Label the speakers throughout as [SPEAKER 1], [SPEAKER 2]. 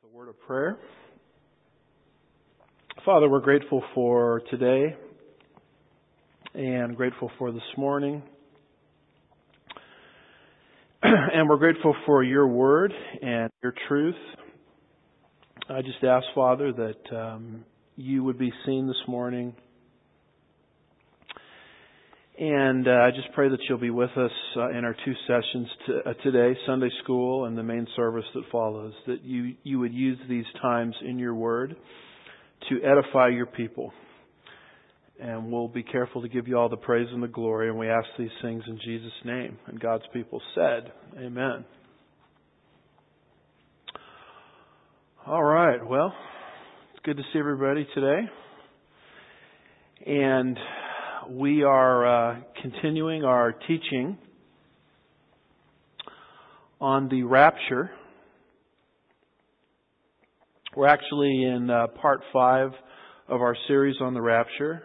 [SPEAKER 1] A word of prayer. Father, we're grateful for today and grateful for this morning. And we're grateful for your word and your truth. I just ask, Father, that you would be seen this morning. And I just pray that you'll be with us in our two sessions today, Sunday school and the main service that follows, that you would use these times in your word to edify your people. And we'll be careful to give you all the praise and the glory, and we ask these things in Jesus' name. And God's people said, Amen. All right, well, it's good to see everybody today. And we are continuing our teaching on the rapture. We're actually in part 5 of our series on the rapture.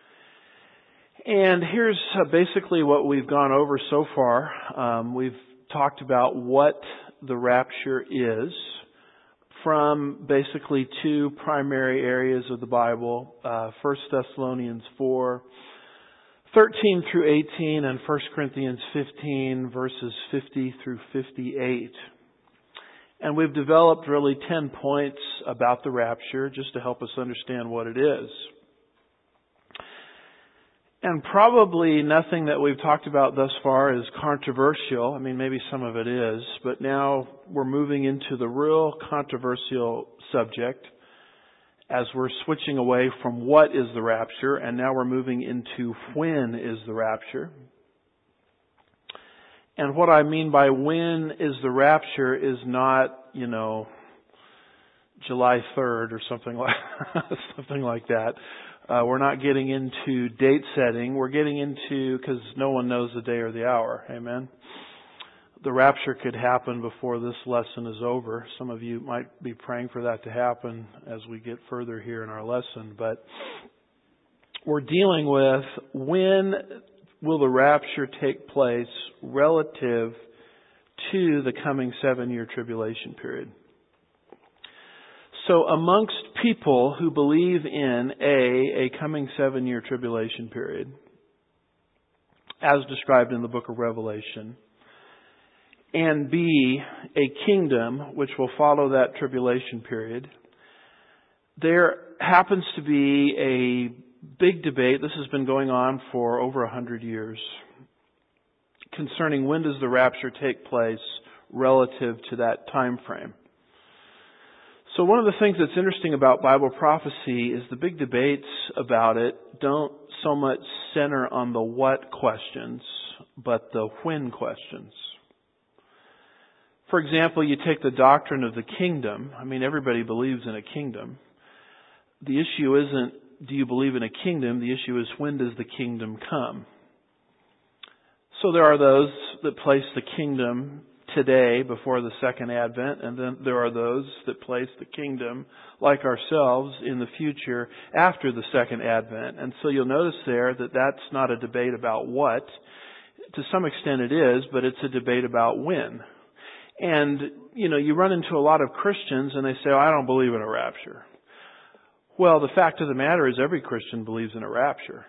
[SPEAKER 1] And here's basically what we've gone over so far. We've talked about what the rapture is from basically two primary areas of the Bible, 1 Thessalonians 4:13 through 18 and 1 Corinthians 15 verses 50 through 58. And we've developed really 10 points about the rapture just to help us understand what it is. And probably nothing that we've talked about thus far is controversial. I mean, maybe some of it is, but now we're moving into the real controversial subject as we're switching away from what is the rapture, and now we're moving into when is the rapture. And what I mean by when is the rapture is not, July 3rd or something like that. We're not getting into date setting. We're getting into, because no one knows the day or the hour. Amen. The rapture could happen before this lesson is over. Some of you might be praying for that to happen as we get further here in our lesson. But we're dealing with when will the rapture take place relative to the coming 7-year tribulation period. So amongst people who believe in a coming 7-year tribulation period, as described in the book of Revelation, and B, a kingdom which will follow that tribulation period, there happens to be a big debate. This has been going on for over 100 years concerning when does the rapture take place relative to that time frame. So one of the things that's interesting about Bible prophecy is the big debates about it don't so much center on the what questions, but the when questions. For example, you take the doctrine of the kingdom. I mean, everybody believes in a kingdom. The issue isn't, do you believe in a kingdom? The issue is, when does the kingdom come? So there are those that place the kingdom today before the second advent, and then there are those that place the kingdom, like ourselves, in the future after the second advent. And so you'll notice there that that's not a debate about what. To some extent it is, but it's a debate about when. And, you run into a lot of Christians and they say, I don't believe in a rapture. Well, the fact of the matter is every Christian believes in a rapture.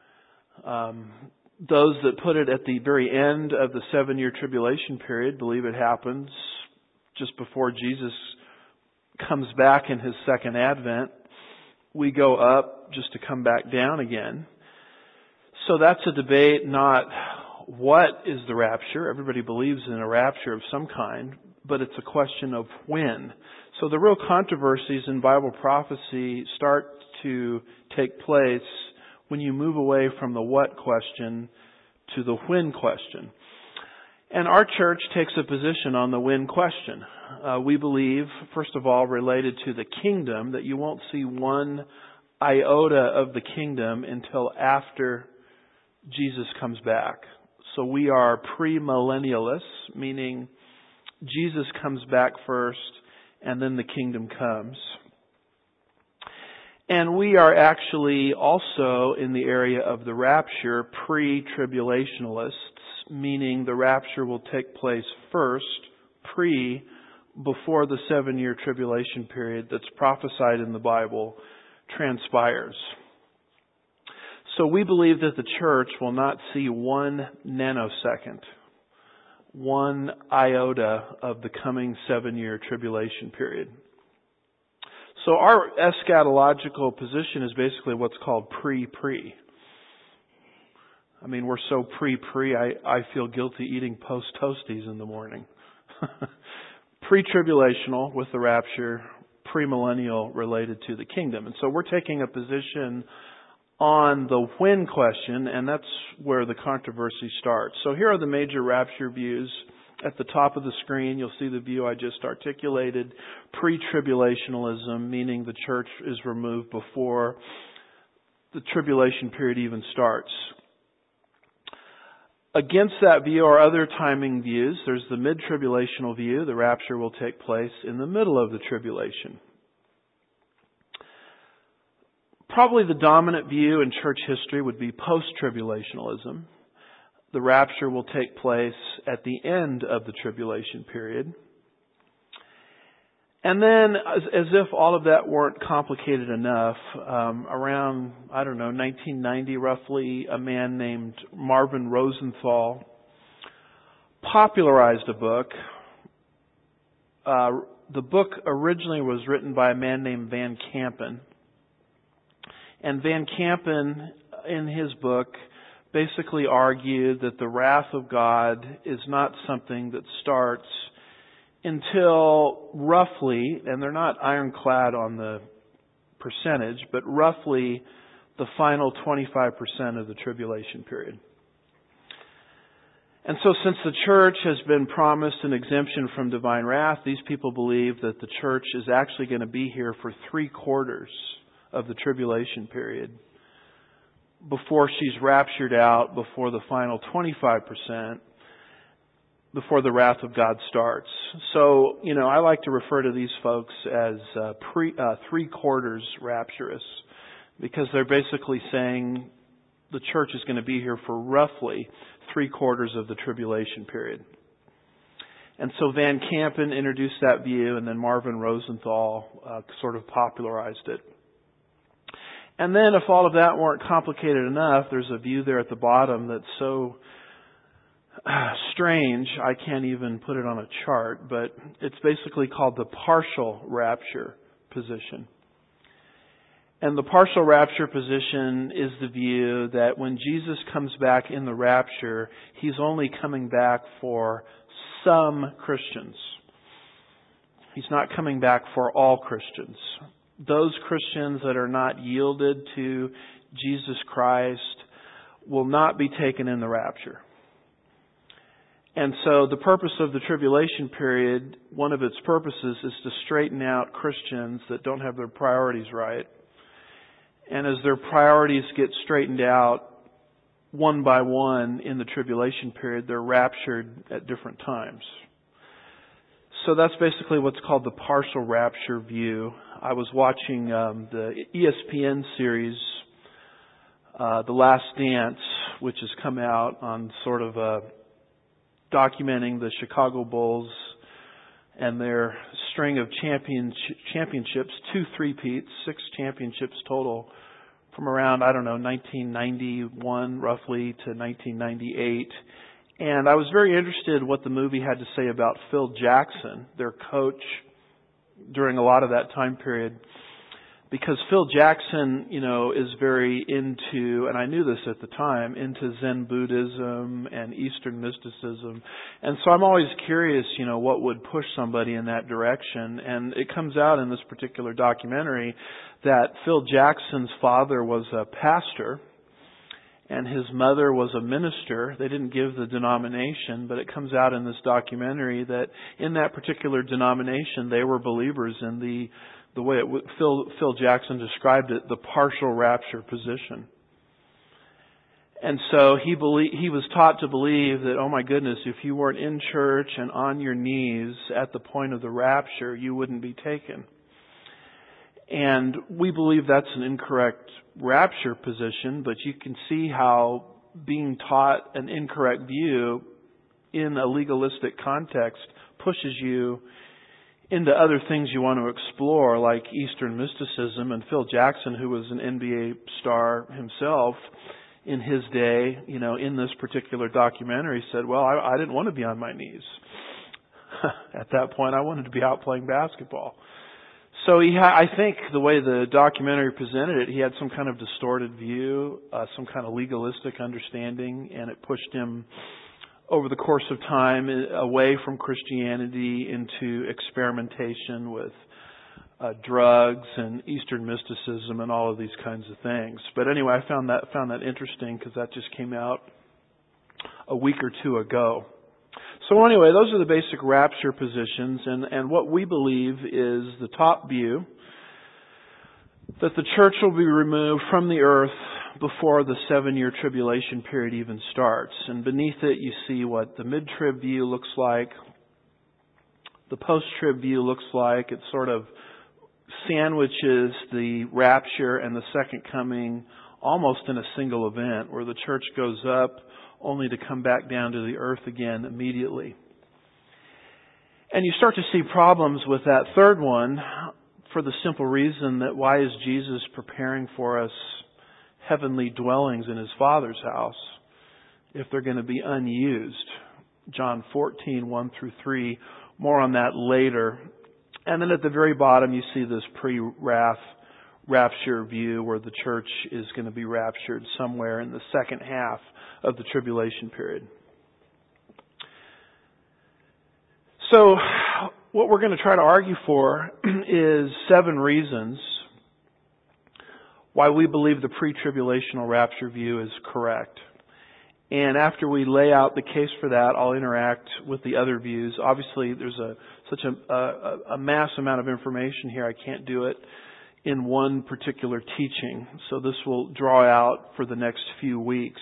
[SPEAKER 1] Those that put it at the very end of the 7-year tribulation period believe it happens just before Jesus comes back in His second advent. We go up just to come back down again. So that's a debate, not what is the rapture. Everybody believes in a rapture of some kind, but it's a question of when. So the real controversies in Bible prophecy start to take place when you move away from the what question to the when question. And our church takes a position on the when question. We believe, first of all, related to the kingdom, that you won't see one iota of the kingdom until after Jesus comes back. So we are premillennialists, meaning Jesus comes back first and then the kingdom comes. And we are actually also in the area of the rapture pre-tribulationalists, meaning the rapture will take place first, pre before the 7-year tribulation period that's prophesied in the Bible transpires. So we believe that the church will not see 1 nanosecond, 1 iota of the coming 7-year tribulation period. So our eschatological position is basically what's called pre-pre. I mean, we're so pre-pre, I feel guilty eating post-toasties in the morning. Pre-tribulational with the rapture, premillennial related to the kingdom. And so we're taking a position on the when question, and that's where the controversy starts. So here are the major rapture views. At the top of the screen, you'll see the view I just articulated. Pre-tribulationalism, meaning the church is removed before the tribulation period even starts. Against that view are other timing views. There's the mid-tribulational view. The rapture will take place in the middle of the tribulation. Probably the dominant view in church history would be post-tribulationalism. The rapture will take place at the end of the tribulation period. And then, as if all of that weren't complicated enough, around, 1990 roughly, a man named Marvin Rosenthal popularized a book. The book originally was written by a man named Van Kampen. And Van Kampen, in his book, basically argued that the wrath of God is not something that starts until roughly, and they're not ironclad on the percentage, but roughly the final 25% of the tribulation period. And so since the church has been promised an exemption from divine wrath, these people believe that the church is actually going to be here for 3/4 of the tribulation period before she's raptured out, before the final 25%, before the wrath of God starts. So, I like to refer to these folks as 3/4 rapturous, because they're basically saying the church is going to be here for roughly 3/4 of the tribulation period. And so Van Kampen introduced that view, and then Marvin Rosenthal sort of popularized it. And then if all of that weren't complicated enough, there's a view there at the bottom that's so strange, I can't even put it on a chart, but it's basically called the partial rapture position. And the partial rapture position is the view that when Jesus comes back in the rapture, He's only coming back for some Christians. He's not coming back for all Christians. Those Christians that are not yielded to Jesus Christ will not be taken in the rapture. And so the purpose of the tribulation period, one of its purposes is to straighten out Christians that don't have their priorities right. And as their priorities get straightened out one by one in the tribulation period, they're raptured at different times. So that's basically what's called the partial rapture view. I was watching the ESPN series, The Last Dance, which has come out on sort of documenting the Chicago Bulls and their string of championships, 2 three-peats, 6 championships total, from around, 1991 roughly to 1998. And I was very interested in what the movie had to say about Phil Jackson, their coach, during a lot of that time period. Because Phil Jackson, is very into, and I knew this at the time, into Zen Buddhism and Eastern mysticism. And so I'm always curious, what would push somebody in that direction. And it comes out in this particular documentary that Phil Jackson's father was a pastor and his mother was a minister. They didn't give the denomination, but it comes out in this documentary that in that particular denomination, they were believers in the way Phil Jackson described it, the partial rapture position. And so he was taught to believe that, oh my goodness, if you weren't in church and on your knees at the point of the rapture, you wouldn't be taken. And we believe that's an incorrect rapture position, but you can see how being taught an incorrect view in a legalistic context pushes you into other things you want to explore, like Eastern mysticism. And Phil Jackson, who was an NBA star himself in his day, in this particular documentary said, well, I didn't want to be on my knees. At that point, I wanted to be out playing basketball. So I think the way the documentary presented it, he had some kind of distorted view, some kind of legalistic understanding, and it pushed him over the course of time away from Christianity into experimentation with drugs and Eastern mysticism and all of these kinds of things. But anyway, I found that interesting because that just came out a week or two ago. So anyway, those are the basic rapture positions, and what we believe is the top view, that the church will be removed from the earth before the 7-year tribulation period even starts. And beneath it you see what the mid-trib view looks like, the post-trib view looks like. It sort of sandwiches the rapture and the second coming almost in a single event, where the church goes up only to come back down to the earth again immediately. And you start to see problems with that third one for the simple reason that why is Jesus preparing for us heavenly dwellings in His Father's house if they're going to be unused? John 14, 1 through 3. More on that later. And then at the very bottom you see this pre-wrath rapture view where the church is going to be raptured somewhere in the second half of the tribulation period. So what we're going to try to argue for is 7 reasons why we believe the pre-tribulational rapture view is correct. And after we lay out the case for that, I'll interact with the other views. Obviously, there's such a mass amount of information here, I can't do it in one particular teaching. So this will draw out for the next few weeks.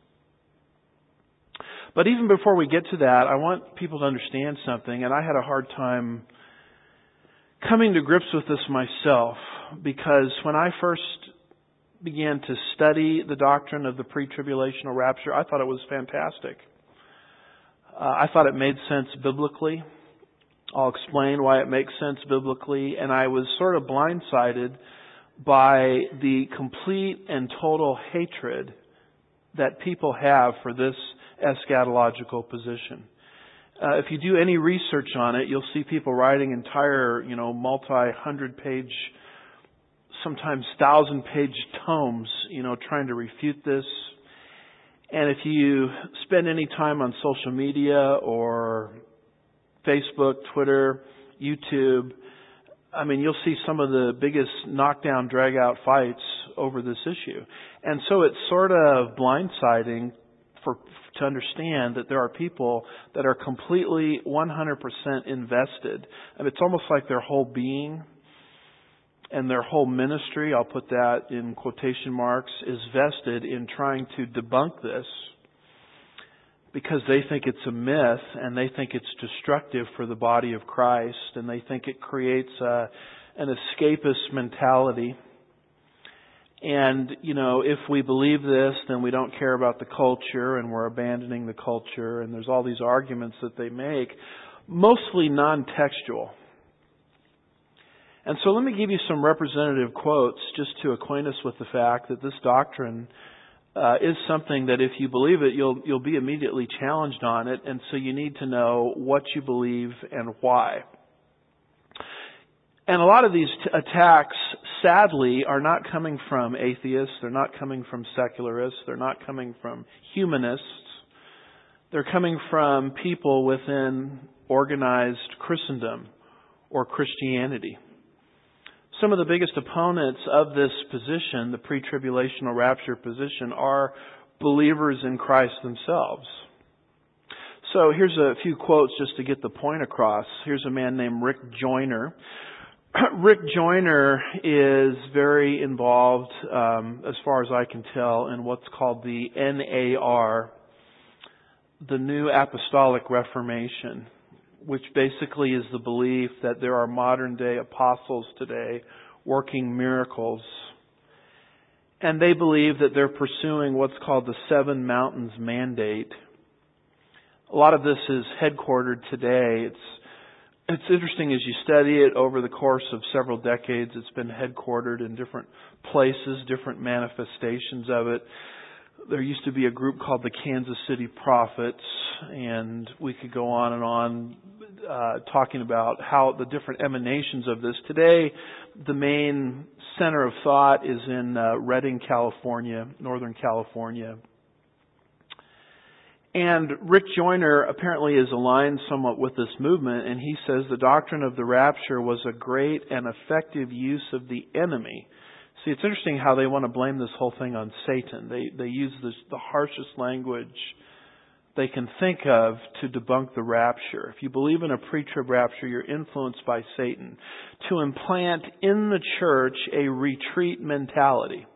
[SPEAKER 1] But even before we get to that, I want people to understand something, and I had a hard time coming to grips with this myself, because when I first began to study the doctrine of the pre-tribulational rapture, I thought it was fantastic. I thought it made sense biblically. I'll explain why it makes sense biblically, and I was sort of blindsided by the complete and total hatred that people have for this eschatological position. If you do any research on it, you'll see people writing entire, multi-100-page, sometimes 1,000-page tomes, trying to refute this. And if you spend any time on social media or Facebook, Twitter, YouTube, you'll see some of the biggest knockdown, drag-out fights over this issue. And so it's sort of blindsiding to understand that there are people that are completely 100% invested. And it's almost like their whole being and their whole ministry, I'll put that in quotation marks, is vested in trying to debunk this, because they think it's a myth and they think it's destructive for the body of Christ, and they think it creates an escapist mentality. And, if we believe this, then we don't care about the culture and we're abandoning the culture, and there's all these arguments that they make, mostly non-textual. And so let me give you some representative quotes just to acquaint us with the fact that this doctrine is something that if you believe it, you'll be immediately challenged on it, and so you need to know what you believe and why. And a lot of these attacks, sadly, are not coming from atheists, they're not coming from secularists, they're not coming from humanists. They're coming from people within organized Christendom or Christianity. Some of the biggest opponents of this position, the pre-tribulational rapture position, are believers in Christ themselves. So here's a few quotes just to get the point across. Here's a man named Rick Joyner. Rick Joyner is very involved, as far as I can tell, in what's called the NAR, the New Apostolic Reformation, which basically is the belief that there are modern day apostles today working miracles. And they believe that they're pursuing what's called the Seven Mountains Mandate. A lot of this is headquartered today. It's It's interesting as you study it over the course of several decades. It's been headquartered in different places, different manifestations of it. There used to be a group called the Kansas City Prophets, and we could go on and on talking about how the different emanations of this. Today, the main center of thought is in Redding, California, Northern California. And Rick Joyner apparently is aligned somewhat with this movement, and he says the doctrine of the rapture was a great and effective use of the enemy. See, it's interesting how they want to blame this whole thing on Satan. They use the harshest language they can think of to debunk the rapture. If you believe in a pre-trib rapture, you're influenced by Satan to implant in the church a retreat mentality.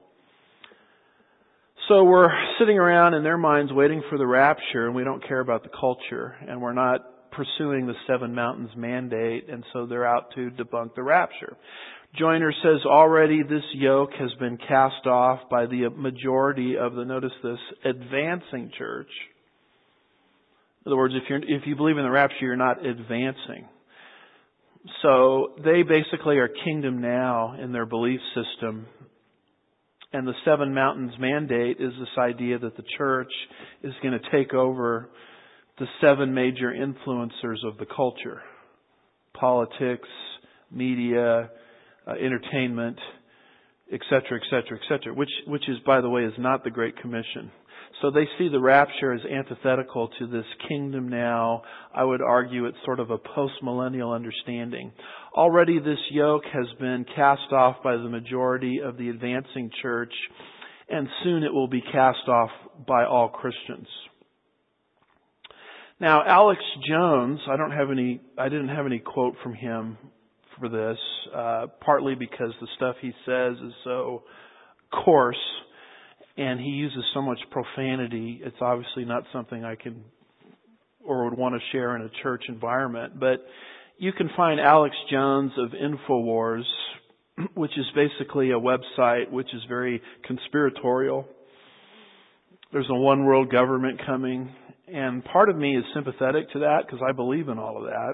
[SPEAKER 1] So we're sitting around in their minds waiting for the rapture, and we don't care about the culture, and we're not pursuing the Seven Mountains mandate, and so they're out to debunk the rapture. Joyner says already this yoke has been cast off by the majority of the, notice this, advancing church. In other words, if you believe in the rapture, you're not advancing. So they basically are kingdom now in their belief system. And the Seven Mountains mandate is this idea that the church is going to take over the seven major influencers of the culture. Politics, media, entertainment, etc., etc., etc., which is, by the way, is not the Great Commission. So they see the rapture as antithetical to this kingdom now. I would argue it's sort of a post-millennial understanding. Already this yoke has been cast off by the majority of the advancing church, and soon it will be cast off by all Christians. Now, Alex Jones, I didn't have any quote from him for this, partly because the stuff he says is so coarse, and he uses so much profanity. It's obviously not something I can or would want to share in a church environment. But you can find Alex Jones of InfoWars, which is basically a website which is very conspiratorial. There's a one world government coming, and part of me is sympathetic to that because I believe in all of that.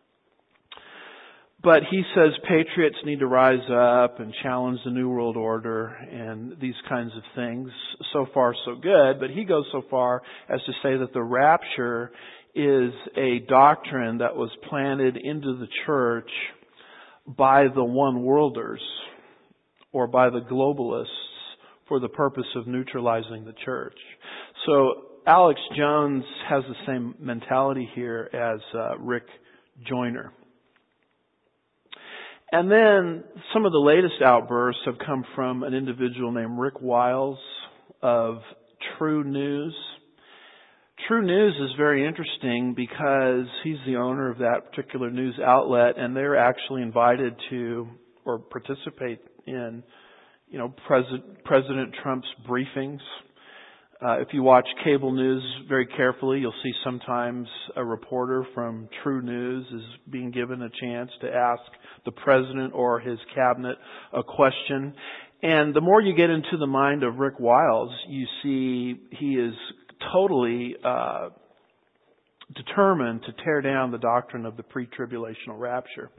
[SPEAKER 1] But he says patriots need to rise up and challenge the New World Order and these kinds of things. So far, so good. But he goes so far as to say that the rapture is a doctrine that was planted into the church by the one-worlders or by the globalists for the purpose of neutralizing the church. So Alex Jones has the same mentality here as Rick Joyner. And then some of the latest outbursts have come from an individual named Rick Wiles of True News. True News is very interesting because he's the owner of that particular news outlet, and they're actually invited to or participate in, President Trump's briefings. If you watch cable news very carefully, you'll see sometimes a reporter from True News is being given a chance to ask the president or his cabinet a question. And the more you get into the mind of Rick Wiles, you see he is totally determined to tear down the doctrine of the pre-tribulational rapture.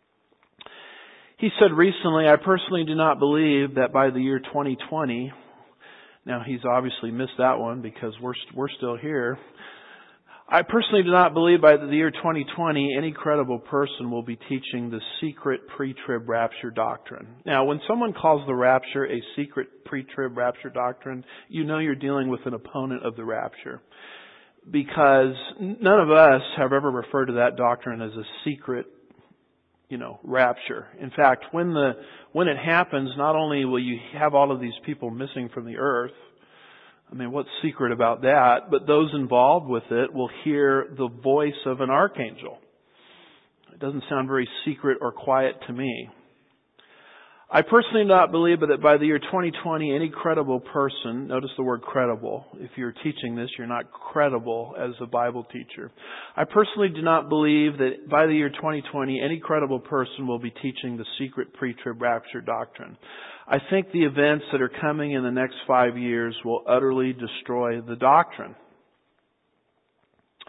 [SPEAKER 1] He said recently, I personally do not believe that by the year 2020, now he's obviously missed that one because we're still here. I personally do not believe by the year 2020 any credible person will be teaching the secret pre-trib rapture doctrine. Now, when someone calls the rapture a secret pre-trib rapture doctrine, you know you're dealing with an opponent of the rapture. Because none of us have ever referred to that doctrine as a secret rapture. In fact, when it happens, not only will you have all of these people missing from the earth, I mean, what's secret about that? But those involved with it will hear the voice of an archangel. It doesn't sound very secret or quiet to me. I personally do not believe that by the year 2020, any credible person, notice the word credible. If you're teaching this, you're not credible as a Bible teacher. I personally do not believe that by the year 2020, any credible person will be teaching the secret pre-trib rapture doctrine. I think the events that are coming in the next 5 years will utterly destroy the doctrine.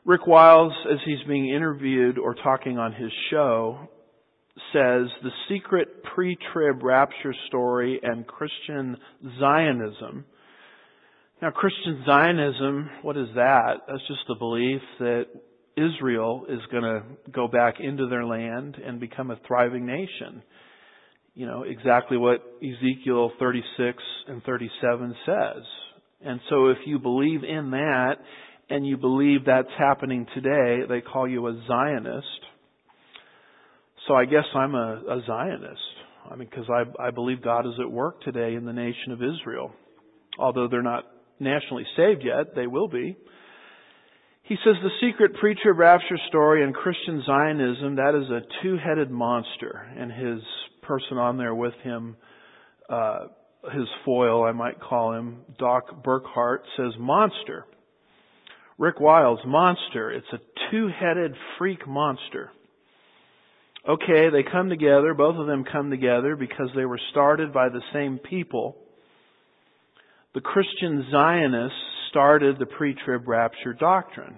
[SPEAKER 1] Rick Wiles, as he's being interviewed or talking on his show, says the secret pre-trib rapture story and Christian Zionism. Now, Christian Zionism, what is that? That's just the belief that Israel is going to go back into their land and become a thriving nation. You know, exactly what Ezekiel 36 and 37 says. And so if you believe in that, and you believe that's happening today, they call you a Zionist. So I guess I'm a Zionist. I mean, because I believe God is at work today in the nation of Israel. Although they're not nationally saved yet, they will be. He says the secret pre-trib rapture story and Christian Zionism, that is a two-headed monster. And his person on there with him, his foil, I might call him, Doc Burkhart, says monster. Rick Wiles, monster. It's a two-headed freak monster. Okay, they come together, both of them come together because they were started by the same people. The Christian Zionists started the pre-trib rapture doctrine.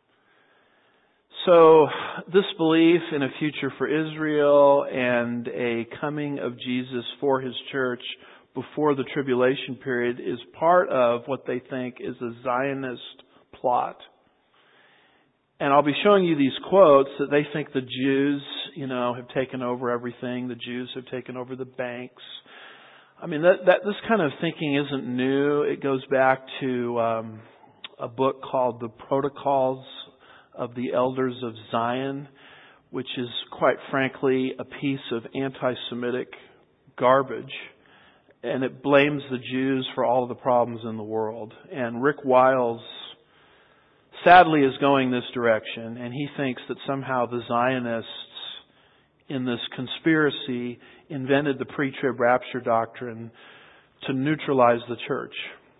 [SPEAKER 1] So this belief in a future for Israel and a coming of Jesus for His church before the tribulation period is part of what they think is a Zionist plot. And I'll be showing you these quotes that they think the Jews, have taken over everything. The Jews have taken over the banks. I mean, this kind of thinking isn't new. It goes back to a book called The Protocols of the Elders of Zion, which is quite frankly a piece of anti-Semitic garbage. And it blames the Jews for all of the problems in the world. And Rick Wiles sadly is going this direction, and he thinks that somehow the Zionists in this conspiracy invented the pre-trib rapture doctrine to neutralize the church.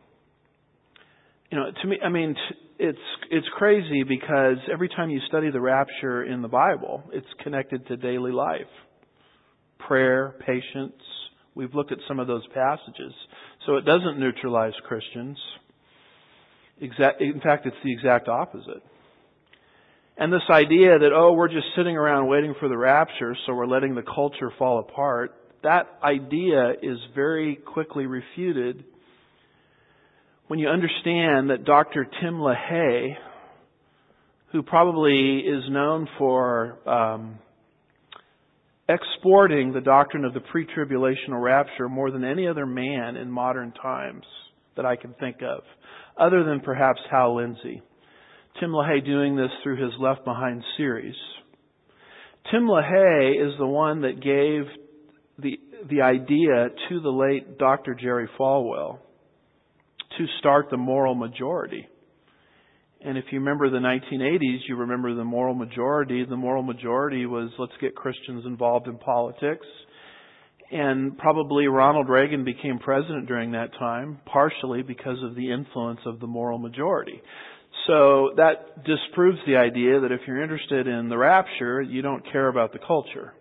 [SPEAKER 1] To me, I mean, it's crazy because every time you study the rapture in the Bible, it's connected to daily life. Prayer, patience. We've looked at some of those passages. So it doesn't neutralize Christians. In fact, it's the exact opposite. And this idea that, we're just sitting around waiting for the rapture, so we're letting the culture fall apart, that idea is very quickly refuted when you understand that Dr. Tim LaHaye, who probably is known for exporting the doctrine of the pre-tribulational rapture more than any other man in modern times that I can think of, other than perhaps Hal Lindsey. Tim LaHaye doing this through his Left Behind series. Tim LaHaye is the one that gave the idea to the late Dr. Jerry Falwell to start the moral majority. And if you remember the 1980s, you remember the moral majority. The moral majority was, let's get Christians involved in politics. And probably Ronald Reagan became president during that time, partially because of the influence of the moral majority. So that disproves the idea that if you're interested in the rapture, you don't care about the culture.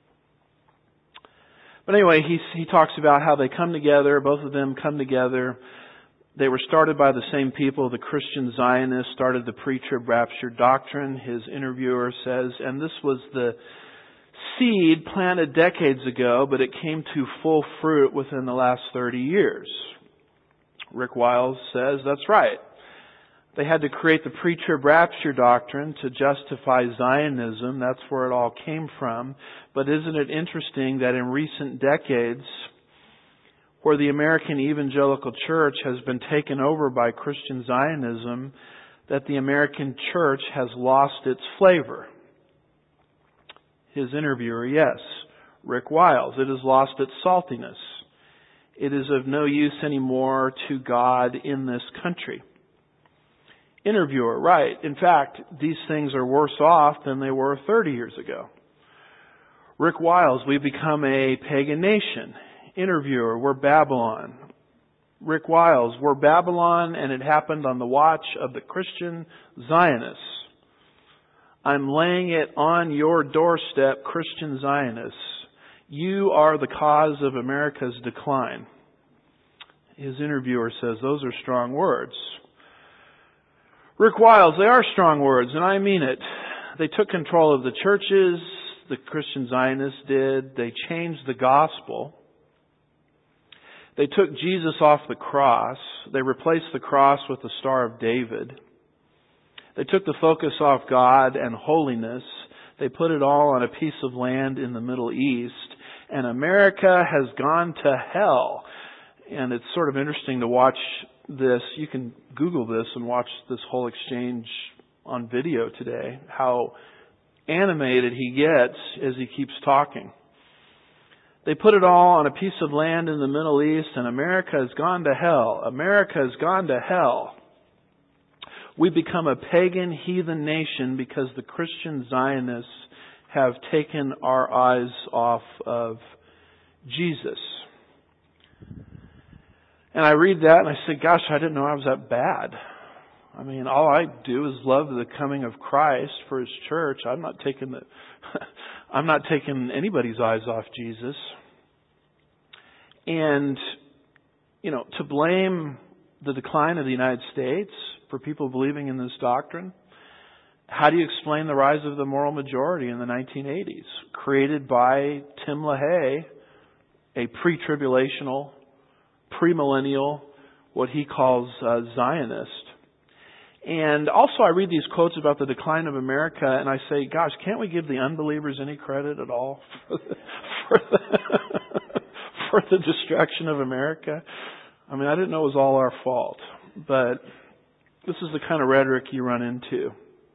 [SPEAKER 1] But anyway, he talks about how they come together, both of them come together. They were started by the same people. The Christian Zionists started the pre-trib rapture doctrine, his interviewer says, and this was the seed planted decades ago, but it came to full fruit within the last 30 years. Rick Wiles says, that's right. They had to create the pre-trib rapture doctrine to justify Zionism. That's where it all came from. But isn't it interesting that in recent decades, where the American evangelical church has been taken over by Christian Zionism, that the American church has lost its flavor? His interviewer, yes, Rick Wiles. It has lost its saltiness. It is of no use anymore to God in this country. Interviewer, right. In fact, these things are worse off than they were 30 years ago. Rick Wiles, we've become a pagan nation. Interviewer, we're Babylon. Rick Wiles, we're Babylon, and it happened on the watch of the Christian Zionists. I'm laying it on your doorstep, Christian Zionists. You are the cause of America's decline. His interviewer says, those are strong words. Rick Wiles, they are strong words, and I mean it. They took control of the churches, the Christian Zionists did. They changed the gospel. They took Jesus off the cross. They replaced the cross with the Star of David. They took the focus off God and holiness. They put it all on a piece of land in the Middle East. And America has gone to hell. And it's sort of interesting to watch this. You can Google this and watch this whole exchange on video today. How animated he gets as he keeps talking. They put it all on a piece of land in the Middle East, and America has gone to hell. America has gone to hell. We become a pagan, heathen nation because the Christian Zionists have taken our eyes off of Jesus. And I read that and I say, gosh, I didn't know I was that bad. I mean, all I do is love the coming of Christ for His church. I'm not taking anybody's eyes off Jesus. And, to blame the decline of the United States for people believing in this doctrine, how do you explain the rise of the moral majority in the 1980s? Created by Tim LaHaye, a pre-tribulational, premillennial, what he calls Zionist. And also I read these quotes about the decline of America and I say, gosh, can't we give the unbelievers any credit at all for the destruction of America? I mean, I didn't know it was all our fault, but this is the kind of rhetoric you run into.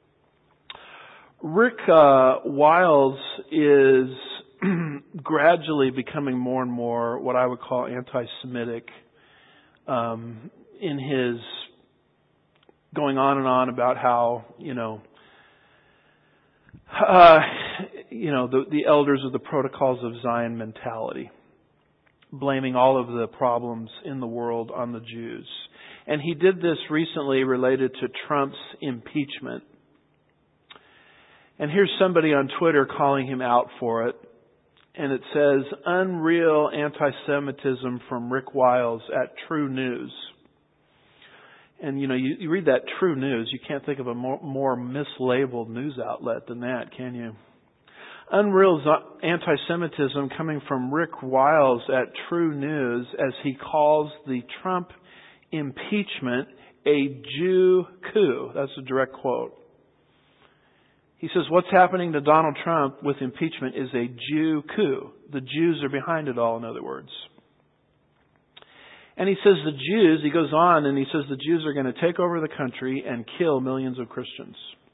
[SPEAKER 1] Rick Wiles is gradually becoming more and more what I would call anti-Semitic in his going on and on about how, the elders of the Protocols of Zion mentality, blaming all of the problems in the world on the Jews. And he did this recently related to Trump's impeachment. And here's somebody on Twitter calling him out for it. And it says, unreal anti-Semitism from Rick Wiles at True News. And you read that True News, you can't think of a more mislabeled news outlet than that, can you? Unreal anti-Semitism coming from Rick Wiles at True News as he calls the Trump impeachment a Jew coup. That's a direct quote. He says, what's happening to Donald Trump with impeachment is a Jew coup. The Jews are behind it all, in other words. And he says he goes on and he says the Jews are going to take over the country and kill millions of Christians.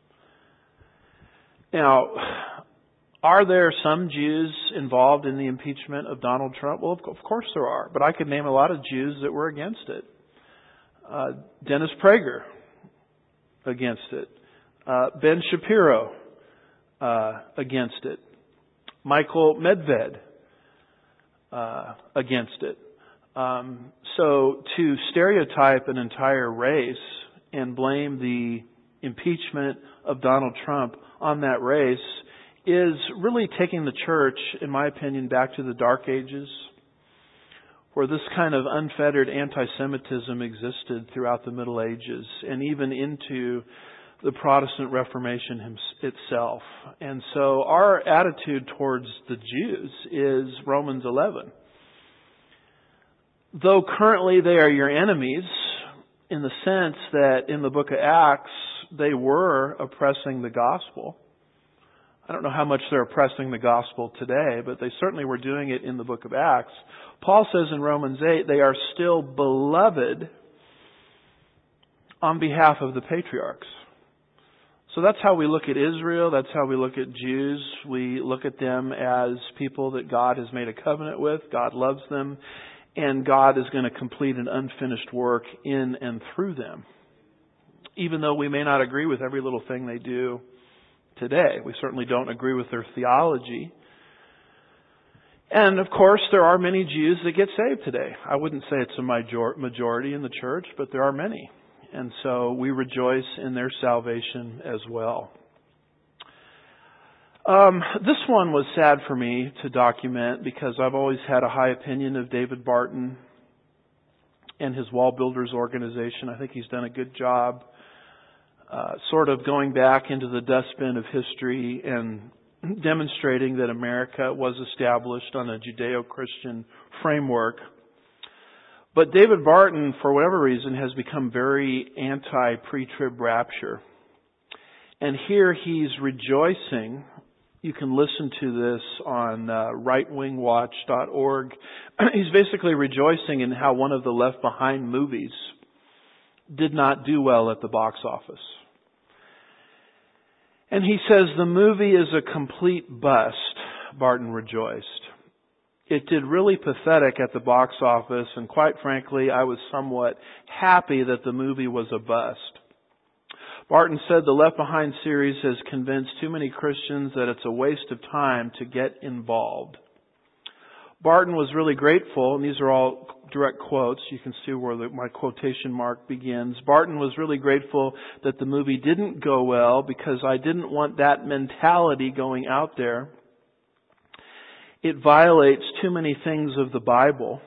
[SPEAKER 1] Now, are there some Jews involved in the impeachment of Donald Trump? Well, of course there are. But I could name a lot of Jews that were against it. Dennis Prager, against it. Ben Shapiro, against it. Michael Medved, against it. So to stereotype an entire race and blame the impeachment of Donald Trump on that race is really taking the church, in my opinion, back to the Dark Ages, where this kind of unfettered anti-Semitism existed throughout the Middle Ages and even into the Protestant Reformation itself. And so our attitude towards the Jews is Romans 11. Though currently they are your enemies, in the sense that in the book of Acts, they were oppressing the gospel. I don't know how much they're oppressing the gospel today, but they certainly were doing it in the book of Acts. Paul says in Romans 8, they are still beloved on behalf of the patriarchs. So that's how we look at Israel. That's how we look at Jews. We look at them as people that God has made a covenant with. God loves them. And God is going to complete an unfinished work in and through them. Even though we may not agree with every little thing they do today. We certainly don't agree with their theology. And of course, there are many Jews that get saved today. I wouldn't say it's a majority in the church, but there are many. And so we rejoice in their salvation as well. This one was sad for me to document because I've always had a high opinion of David Barton and his Wall Builders organization. I think he's done a good job sort of going back into the dustbin of history and demonstrating that America was established on a Judeo-Christian framework. But David Barton, for whatever reason, has become very anti-pre-trib rapture. And here he's rejoicing. You can listen to this on rightwingwatch.org. He's basically rejoicing in how one of the Left Behind movies did not do well at the box office. And he says the movie is a complete bust, Barton rejoiced. It did really pathetic at the box office, and quite frankly, I was somewhat happy that the movie was a bust. Barton said the Left Behind series has convinced too many Christians that it's a waste of time to get involved. Barton was really grateful, and these are all direct quotes. You can see where my quotation mark begins. Barton was really grateful that the movie didn't go well because I didn't want that mentality going out there. It violates too many things of the Bible.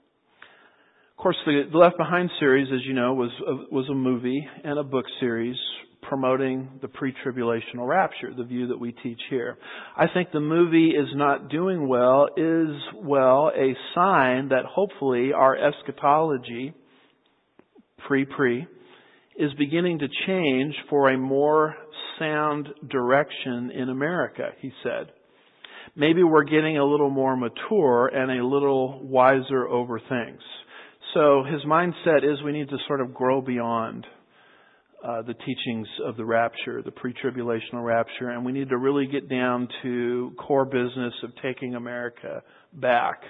[SPEAKER 1] Of course, the Left Behind series, as you know, was a movie and a book series promoting the pre-tribulational rapture, the view that we teach here. I think the movie is not doing well is, well, a sign that hopefully our eschatology, pre-pre, is beginning to change for a more sound direction in America, he said. Maybe we're getting a little more mature and a little wiser over things. So his mindset is we need to sort of grow beyond the teachings of the rapture, the pre-tribulational rapture, and we need to really get down to core business of taking America back.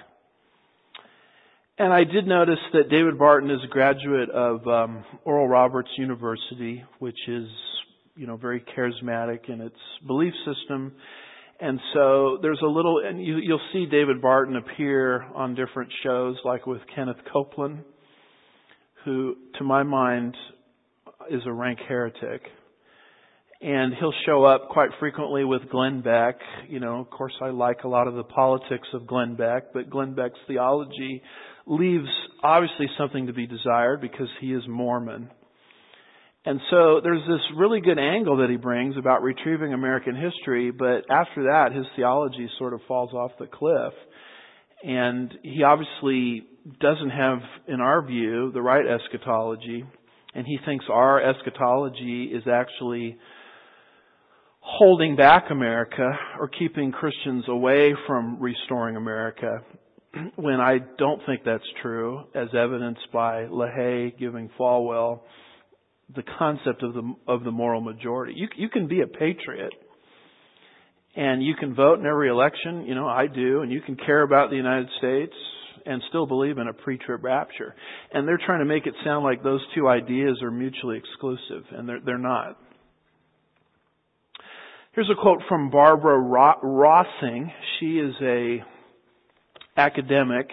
[SPEAKER 1] And I did notice that David Barton is a graduate of Oral Roberts University, which is, very charismatic in its belief system. And so there's a little, and you'll see David Barton appear on different shows, like with Kenneth Copeland, who, to my mind, is a rank heretic. And he'll show up quite frequently with Glenn Beck. Of course, I like a lot of the politics of Glenn Beck, but Glenn Beck's theology leaves obviously something to be desired because he is Mormon. And so there's this really good angle that he brings about retrieving American history, but after that, his theology sort of falls off the cliff. And he obviously doesn't have, in our view, the right eschatology. And he thinks our eschatology is actually holding back America or keeping Christians away from restoring America, when I don't think that's true, as evidenced by LaHaye giving Falwell the concept of the moral majority. You can be a patriot and you can vote in every election, I do, and you can care about the United States and still believe in a pre-trib rapture. And they're trying to make it sound like those two ideas are mutually exclusive, and they're not. Here's a quote from Barbara Rossing. She is a academic,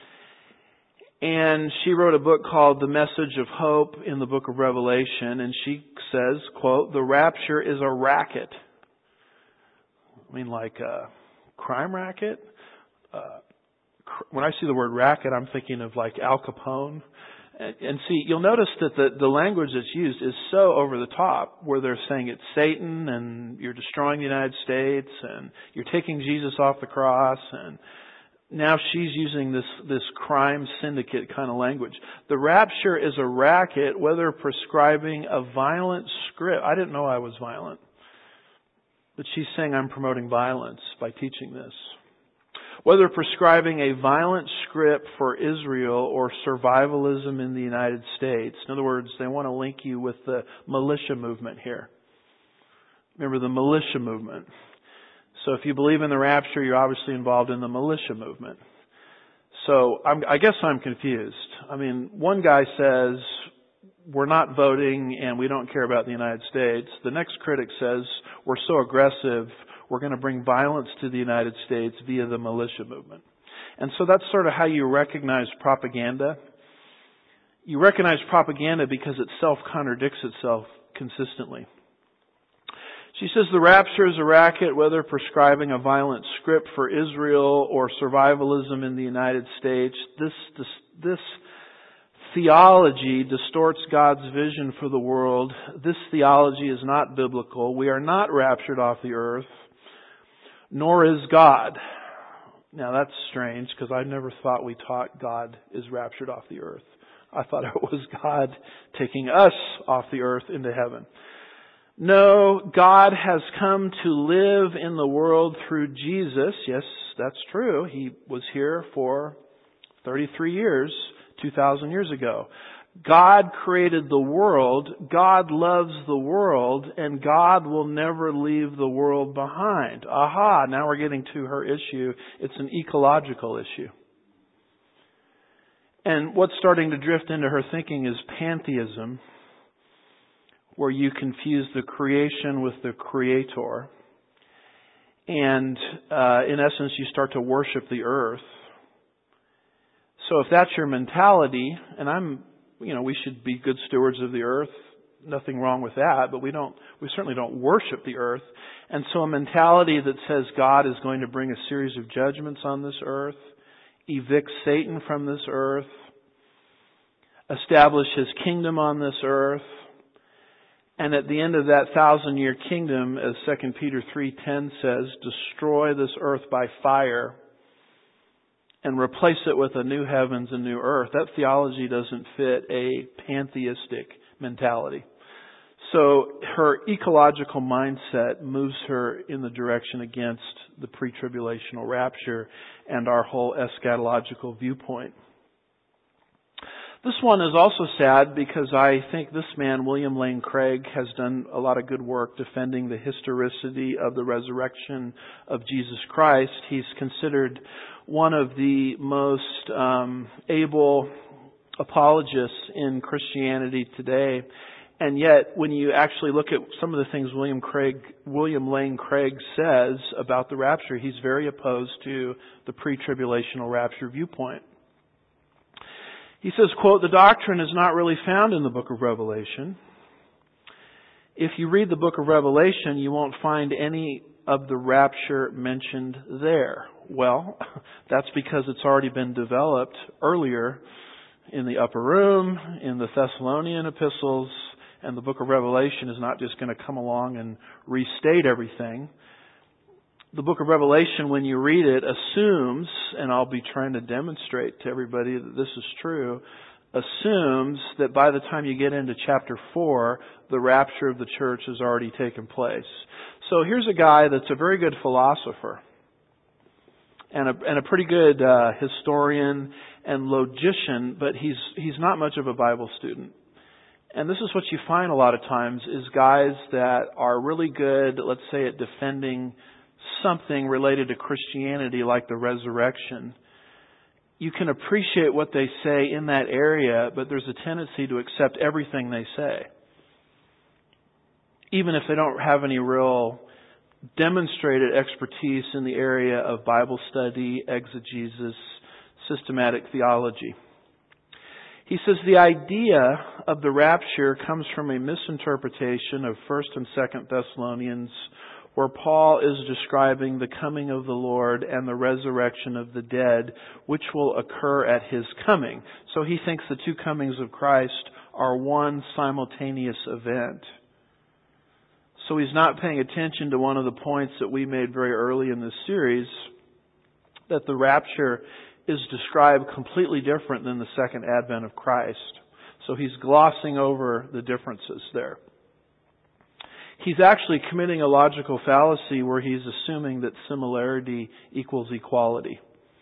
[SPEAKER 1] and she wrote a book called The Message of Hope in the Book of Revelation, and she says, quote, "The rapture is a racket." I mean, like a crime racket? When I see the word racket, I'm thinking of like Al Capone. And see, you'll notice that the language that's used is so over the top, where they're saying it's Satan and you're destroying the United States and you're taking Jesus off the cross, and now she's using this crime syndicate kind of language. The rapture is a racket, whether prescribing a violent script. I didn't know I was violent. But she's saying I'm promoting violence by teaching this. Whether prescribing a violent script for Israel or survivalism in the United States. In other words, they want to link you with the militia movement here. Remember the militia movement. So if you believe in the rapture, you're obviously involved in the militia movement. So I guess I'm confused. I mean, one guy says, we're not voting and we don't care about the United States. The next critic says, we're so aggressive, we're going to bring violence to the United States via the militia movement. And so that's sort of how you recognize propaganda. You recognize propaganda because it self-contradicts itself consistently. She says the rapture is a racket, whether prescribing a violent script for Israel or survivalism in the United States. This theology distorts God's vision for the world. This theology is not biblical. We are not raptured off the earth, nor is God. Now that's strange because I never thought we taught God is raptured off the earth. I thought it was God taking us off the earth into heaven. No, God has come to live in the world through Jesus. Yes, that's true. He was here for 33 years, 2,000 years ago. God created the world, God loves the world, and God will never leave the world behind. Aha, now we're getting to her issue. It's an ecological issue. And what's starting to drift into her thinking is pantheism, where you confuse the creation with the creator. And in essence, you start to worship the earth. So if that's your mentality, and we should be good stewards of the earth, nothing wrong with that, but we certainly don't worship the earth. And so a mentality that says God is going to bring a series of judgments on this earth, evict Satan from this earth, establish His kingdom on this earth, and at the end of that 1,000-year kingdom, as 2 Peter 3:10 says, destroy this earth by fire and replace it with a new heavens and new earth. That theology doesn't fit a pantheistic mentality. So her ecological mindset moves her in the direction against the pre-tribulational rapture and our whole eschatological viewpoint. This one is also sad because I think this man, William Lane Craig, has done a lot of good work defending the historicity of the resurrection of Jesus Christ. He's considered one of the most able apologists in Christianity today. And yet, when you actually look at some of the things William Lane Craig says about the rapture, he's very opposed to the pre-tribulational rapture viewpoint. He says, quote, the doctrine is not really found in the book of Revelation. If you read the book of Revelation, you won't find any of the rapture mentioned there. Well, that's because it's already been developed earlier in the upper room, in the Thessalonian epistles, and the book of Revelation is not just going to come along and restate everything. The book of Revelation, when you read it, assumes, and I'll be trying to demonstrate to everybody that this is true, assumes that by the time you get into chapter 4, the rapture of the church has already taken place. So here's a guy that's a very good philosopher and a pretty good historian and logician, but he's not much of a Bible student. And this is what you find a lot of times is guys that are really good, let's say, at defending something related to Christianity like the resurrection. You can appreciate what they say in that area, but there's a tendency to accept everything they say, even if they don't have any real demonstrated expertise in the area of Bible study, exegesis, systematic theology. He says the idea of the rapture comes from a misinterpretation of 1 and 2 Thessalonians, where Paul is describing the coming of the Lord and the resurrection of the dead, which will occur at His coming. So he thinks the two comings of Christ are one simultaneous event. So he's not paying attention to one of the points that we made very early in this series, that the rapture is described completely different than the second advent of Christ. So he's glossing over the differences there. He's actually committing a logical fallacy where he's assuming that similarity equals equality.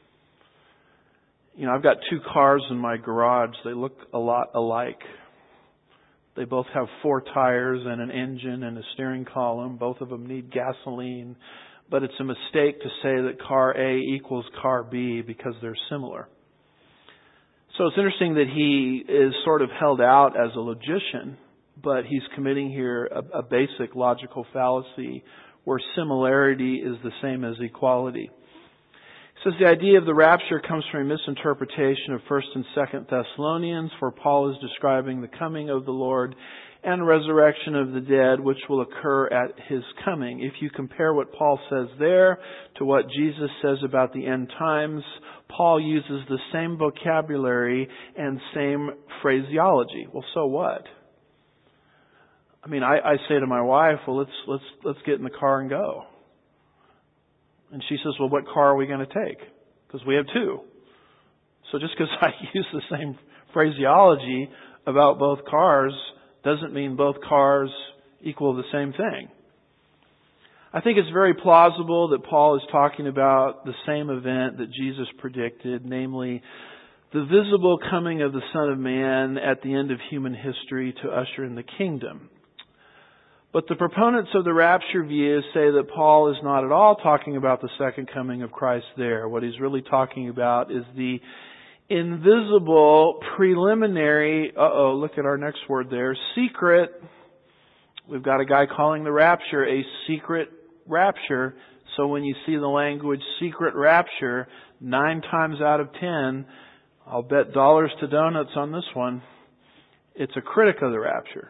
[SPEAKER 1] I've got two cars in my garage. They look a lot alike. They both have 4 tires and an engine and a steering column. Both of them need gasoline. But it's a mistake to say that car A equals car B because they're similar. So it's interesting that he is sort of held out as a logician, but he's committing here a basic logical fallacy where similarity is the same as equality. He says the idea of the rapture comes from a misinterpretation of 1 and 2 Thessalonians, where Paul is describing the coming of the Lord and resurrection of the dead, which will occur at His coming. If you compare what Paul says there to what Jesus says about the end times, Paul uses the same vocabulary and same phraseology. Well, so what? I mean, I say to my wife, well, let's get in the car and go. And she says, well, what car are we going to take? Because we have two. So just because I use the same phraseology about both cars doesn't mean both cars equal the same thing. I think it's very plausible that Paul is talking about the same event that Jesus predicted, namely the visible coming of the Son of Man at the end of human history to usher in the kingdom. But the proponents of the rapture view say that Paul is not at all talking about the second coming of Christ there. What he's really talking about is the invisible, preliminary, look at our next word there, secret. We've got a guy calling the rapture a secret rapture. So when you see the language secret rapture, 9 times out of 10, I'll bet dollars to donuts on this one, it's a critic of the rapture.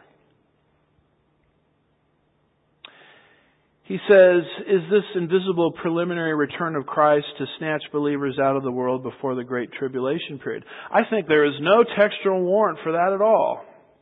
[SPEAKER 1] He says, is this invisible preliminary return of Christ to snatch believers out of the world before the Great Tribulation period? I think there is no textual warrant for that at all.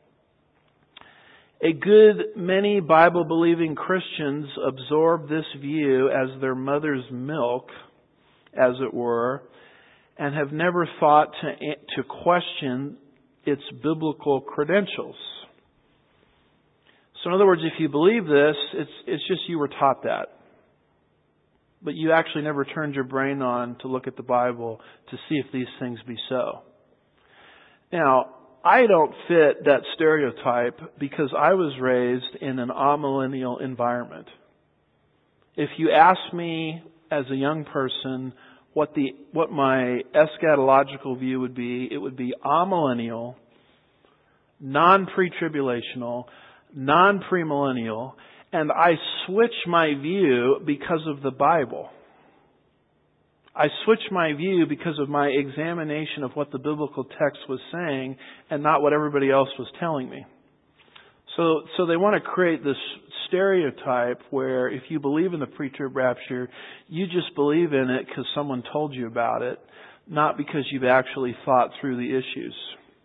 [SPEAKER 1] A good many Bible-believing Christians absorb this view as their mother's milk, as it were, and have never thought to question its biblical credentials. So in other words, if you believe this, it's just you were taught that. But you actually never turned your brain on to look at the Bible to see if these things be so. Now, I don't fit that stereotype because I was raised in an amillennial environment. If you ask me as a young person what my eschatological view would be, it would be amillennial, non-pre-tribulational, non-premillennial, and I switch my view because of the Bible. I switched my view because of my examination of what the biblical text was saying and not what everybody else was telling me. So they want to create this stereotype where if you believe in the pre-trib rapture, you just believe in it because someone told you about it, not because you've actually thought through the issues.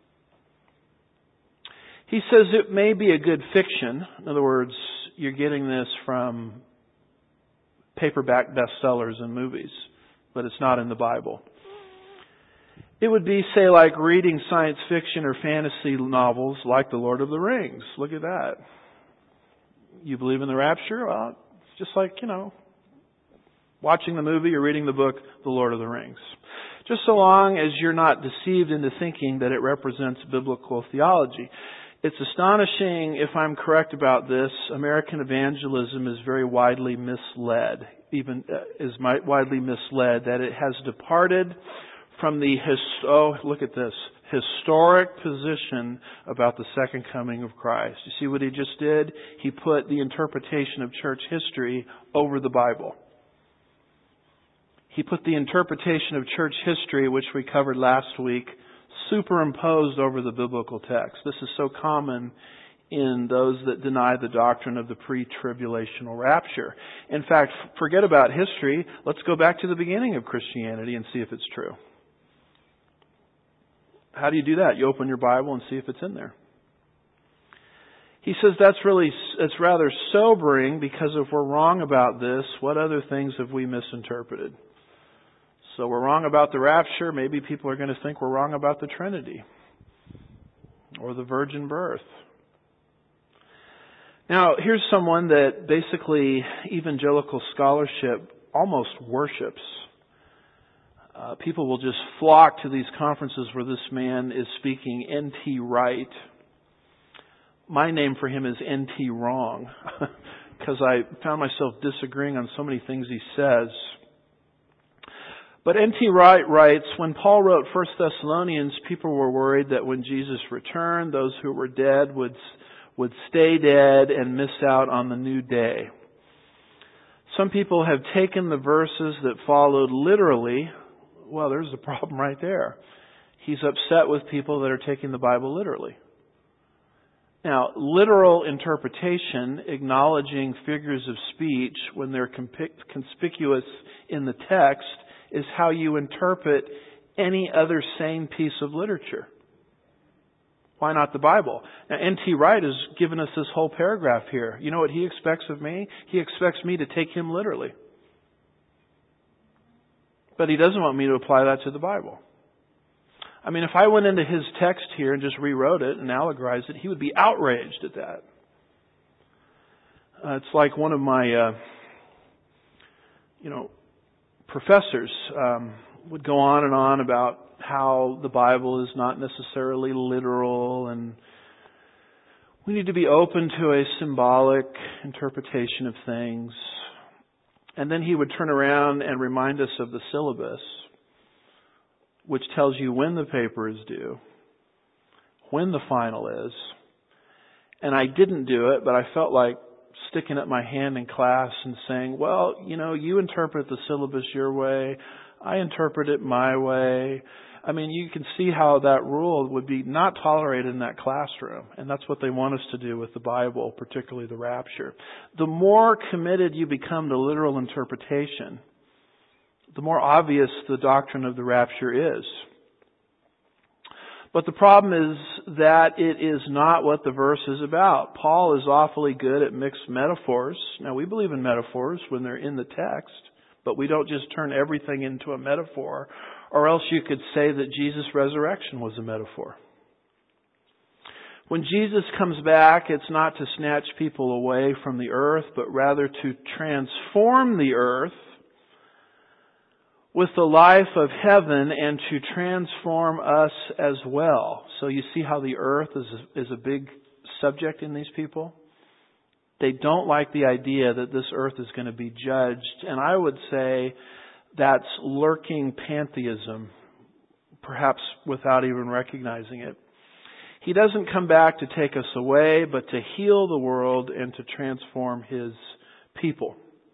[SPEAKER 1] He says it may be a good fiction. In other words, you're getting this from paperback bestsellers and movies, but it's not in the Bible. It would be, say, like reading science fiction or fantasy novels like The Lord of the Rings. Look at that. You believe in the rapture? Well, it's just like, watching the movie or reading the book, The Lord of the Rings. Just so long as you're not deceived into thinking that it represents biblical theology. It's astonishing, if I'm correct about this, American evangelism is very widely misled, widely misled, that it has departed from the, look at this, historic position about the second coming of Christ. You see what he just did? He put the interpretation of church history over the Bible. He put the interpretation of church history, which we covered last week, superimposed over the biblical text. This is so common in those that deny the doctrine of the pre-tribulational rapture. In fact, forget about history. Let's go back to the beginning of Christianity and see if it's true. How do you do that? You open your Bible and see if it's in there. He says it's rather sobering because if we're wrong about this, what other things have we misinterpreted? So we're wrong about the rapture. Maybe people are going to think we're wrong about the Trinity or the virgin birth. Now, here's someone that basically evangelical scholarship almost worships. People will just flock to these conferences where this man is speaking N.T. Wright. My name for him is N.T. Wrong because I found myself disagreeing on so many things he says. But N.T. Wright writes, when Paul wrote 1 Thessalonians, people were worried that when Jesus returned, those who were dead would stay dead and miss out on the new day. Some people have taken the verses that followed literally. Well, there's the problem right there. He's upset with people that are taking the Bible literally. Now, literal interpretation, acknowledging figures of speech when they're conspicuous in the text, is how you interpret any other sane piece of literature. Why not the Bible? Now, N.T. Wright has given us this whole paragraph here. You know what he expects of me? He expects me to take him literally. But he doesn't want me to apply that to the Bible. I mean, if I went into his text here and just rewrote it and allegorized it, he would be outraged at that. It's like one of my, professors would go on and on about how the Bible is not necessarily literal and we need to be open to a symbolic interpretation of things. And then he would turn around and remind us of the syllabus, which tells you when the paper is due, when the final is. And I didn't do it, but I felt like sticking up my hand in class and saying, well, you interpret the syllabus your way, I interpret it my way. I mean, you can see how that rule would be not tolerated in that classroom. And that's what they want us to do with the Bible, particularly the rapture. The more committed you become to literal interpretation, the more obvious the doctrine of the rapture is. But the problem is that it is not what the verse is about. Paul is awfully good at mixed metaphors. Now, we believe in metaphors when they're in the text, but we don't just turn everything into a metaphor, or else you could say that Jesus' resurrection was a metaphor. When Jesus comes back, it's not to snatch people away from the earth, but rather to transform the earth with the life of heaven and to transform us as well. So you see how the earth is a big subject in these people? They don't like the idea that this earth is going to be judged. And I would say that's lurking pantheism, perhaps without even recognizing it. He doesn't come back to take us away, but to heal the world and to transform His people.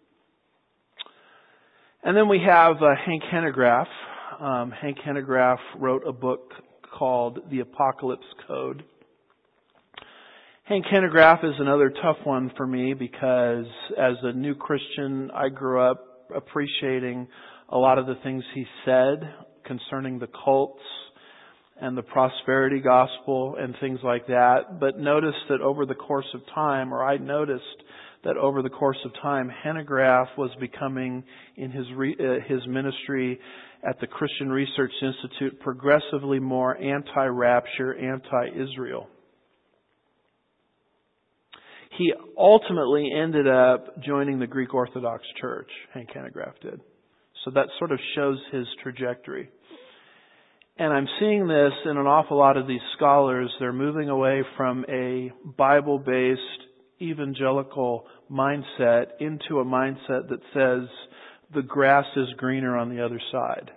[SPEAKER 1] And then we have Hank Hanegraaff. Hank Hanegraaff wrote a book called The Apocalypse Code. Hank Hanegraaff is another tough one for me because as a new Christian, I grew up appreciating a lot of the things he said concerning the cults and the prosperity gospel and things like that. But noticed that over the course of time, Hanegraaff was becoming, in his ministry at the Christian Research Institute, progressively more anti-rapture, anti-Israel. He ultimately ended up joining the Greek Orthodox Church, Hank Hanegraaff did. So that sort of shows his trajectory. And I'm seeing this in an awful lot of these scholars. They're moving away from a Bible-based evangelical mindset into a mindset that says the grass is greener on the other side.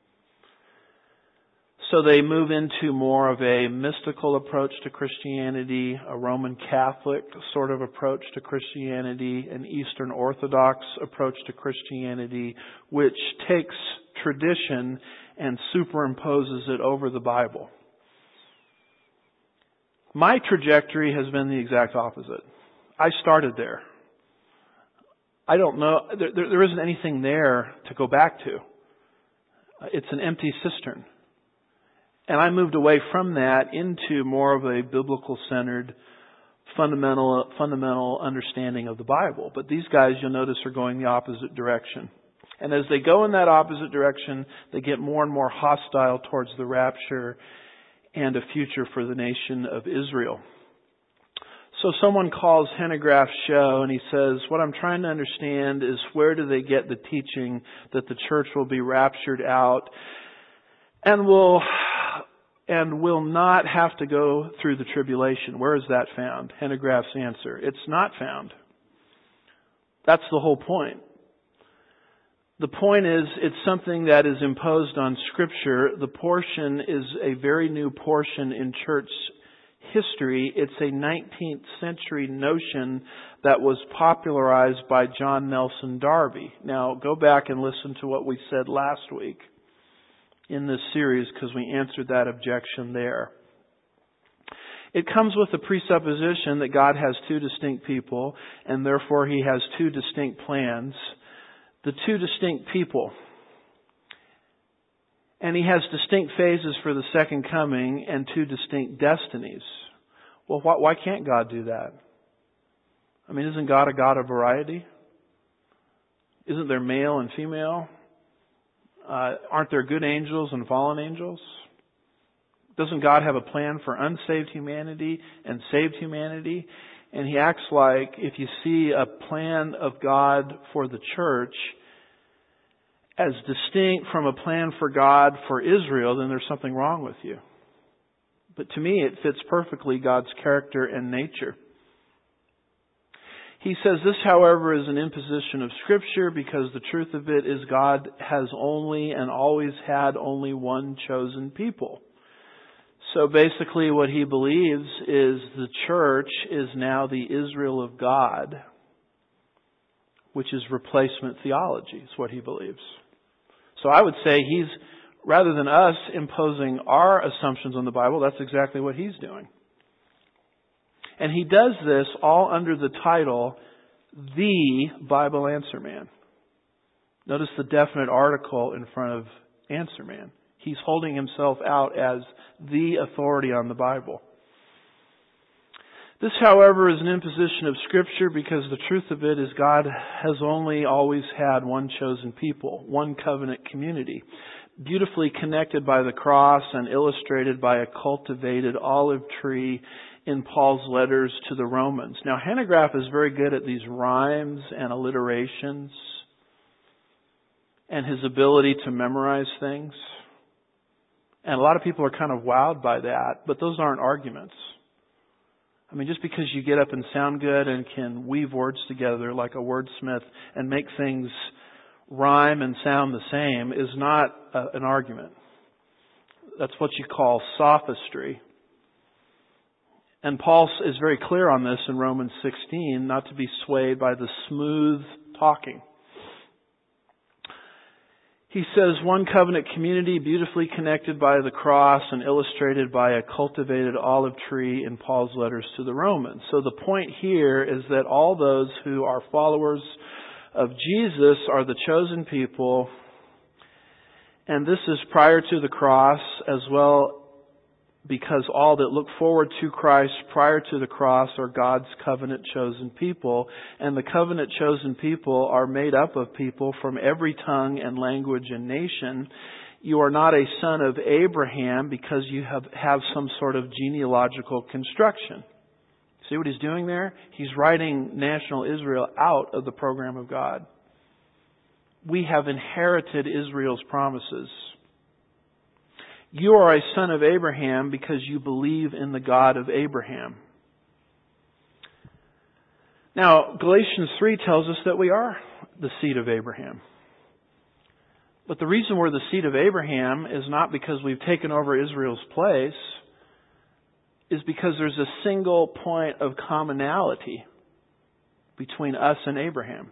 [SPEAKER 1] So they move into more of a mystical approach to Christianity, a Roman Catholic sort of approach to Christianity, an Eastern Orthodox approach to Christianity, which takes tradition and superimposes it over the Bible. My trajectory has been the exact opposite. I started there. I don't know, there isn't anything there to go back to. It's an empty cistern. And I moved away from that into more of a biblical-centered, fundamental understanding of the Bible. But these guys, you'll notice, are going the opposite direction. And as they go in that opposite direction, they get more and more hostile towards the rapture and a future for the nation of Israel. So someone calls Hanegraaff's show and he says, what I'm trying to understand is where do they get the teaching that the church will be raptured out and will not have to go through the tribulation. Where is that found? Hanegraaff's answer, it's not found. That's the whole point. The point is, it's something that is imposed on Scripture. The portion is a very new portion in church history. It's a 19th century notion that was popularized by John Nelson Darby. Now, go back and listen to what we said last week in this series because we answered that objection there. It comes with the presupposition that God has two distinct people, and therefore He has two distinct plans. The two distinct people. And He has distinct phases for the second coming and two distinct destinies. Well, why can't God do that? I mean, isn't God a God of variety? Isn't there male and female? Aren't there good angels and fallen angels? Doesn't God have a plan for unsaved humanity and saved humanity? And He acts like if you see a plan of God for the church as distinct from a plan for God for Israel, then there's something wrong with you. But to me, it fits perfectly God's character and nature. He says this, however, is an imposition of Scripture because the truth of it is God has only and always had only one chosen people. So basically what he believes is the church is now the Israel of God, which is replacement theology, is what he believes. So I would say he's, rather than us imposing our assumptions on the Bible, that's exactly what he's doing. And he does this all under the title, The Bible Answer Man. Notice the definite article in front of Answer Man. He's holding himself out as the authority on the Bible. This, however, is an imposition of Scripture because the truth of it is God has only always had one chosen people, one covenant community, beautifully connected by the cross and illustrated by a cultivated olive tree in Paul's letters to the Romans. Now, Hanegraaff is very good at these rhymes and alliterations and his ability to memorize things. And a lot of people are kind of wowed by that, but those aren't arguments. I mean, just because you get up and sound good and can weave words together like a wordsmith and make things rhyme and sound the same is not an argument. That's what you call sophistry. And Paul is very clear on this in Romans 16, not to be swayed by the smooth talking. He says, one covenant community beautifully connected by the cross and illustrated by a cultivated olive tree in Paul's letters to the Romans. So the point here is that all those who are followers of Jesus are the chosen people, and this is prior to the cross as well, because all that look forward to Christ prior to the cross are God's covenant chosen people. And the covenant chosen people are made up of people from every tongue and language and nation. You are not a son of Abraham because you have some sort of genealogical construction. See what he's doing there? He's writing national Israel out of the program of God. We have inherited Israel's promises. You are a son of Abraham because you believe in the God of Abraham. Now, Galatians 3 tells us that we are the seed of Abraham. But the reason we're the seed of Abraham is not because we've taken over Israel's place, is because there's a single point of commonality between us and Abraham.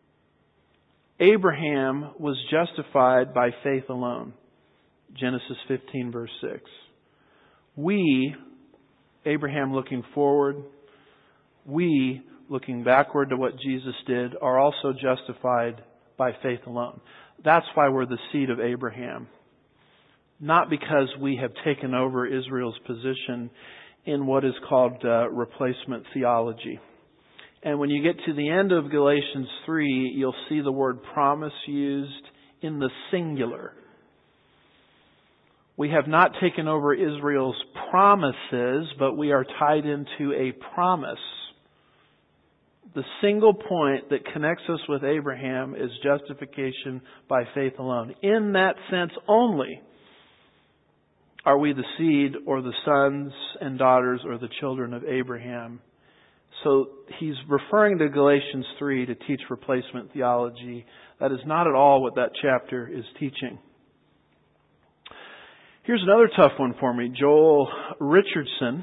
[SPEAKER 1] Abraham was justified by faith alone. Genesis 15, verse 6. We, Abraham looking forward, we, looking backward to what Jesus did, are also justified by faith alone. That's why we're the seed of Abraham. Not because we have taken over Israel's position in what is called replacement theology. And when you get to the end of Galatians 3, you'll see the word promise used in the singular. We have not taken over Israel's promises, but we are tied into a promise. The single point that connects us with Abraham is justification by faith alone. In that sense only are we the seed or the sons and daughters or the children of Abraham. So he's referring to Galatians 3 to teach replacement theology. That is not at all what that chapter is teaching. Here's another tough one for me. Joel Richardson.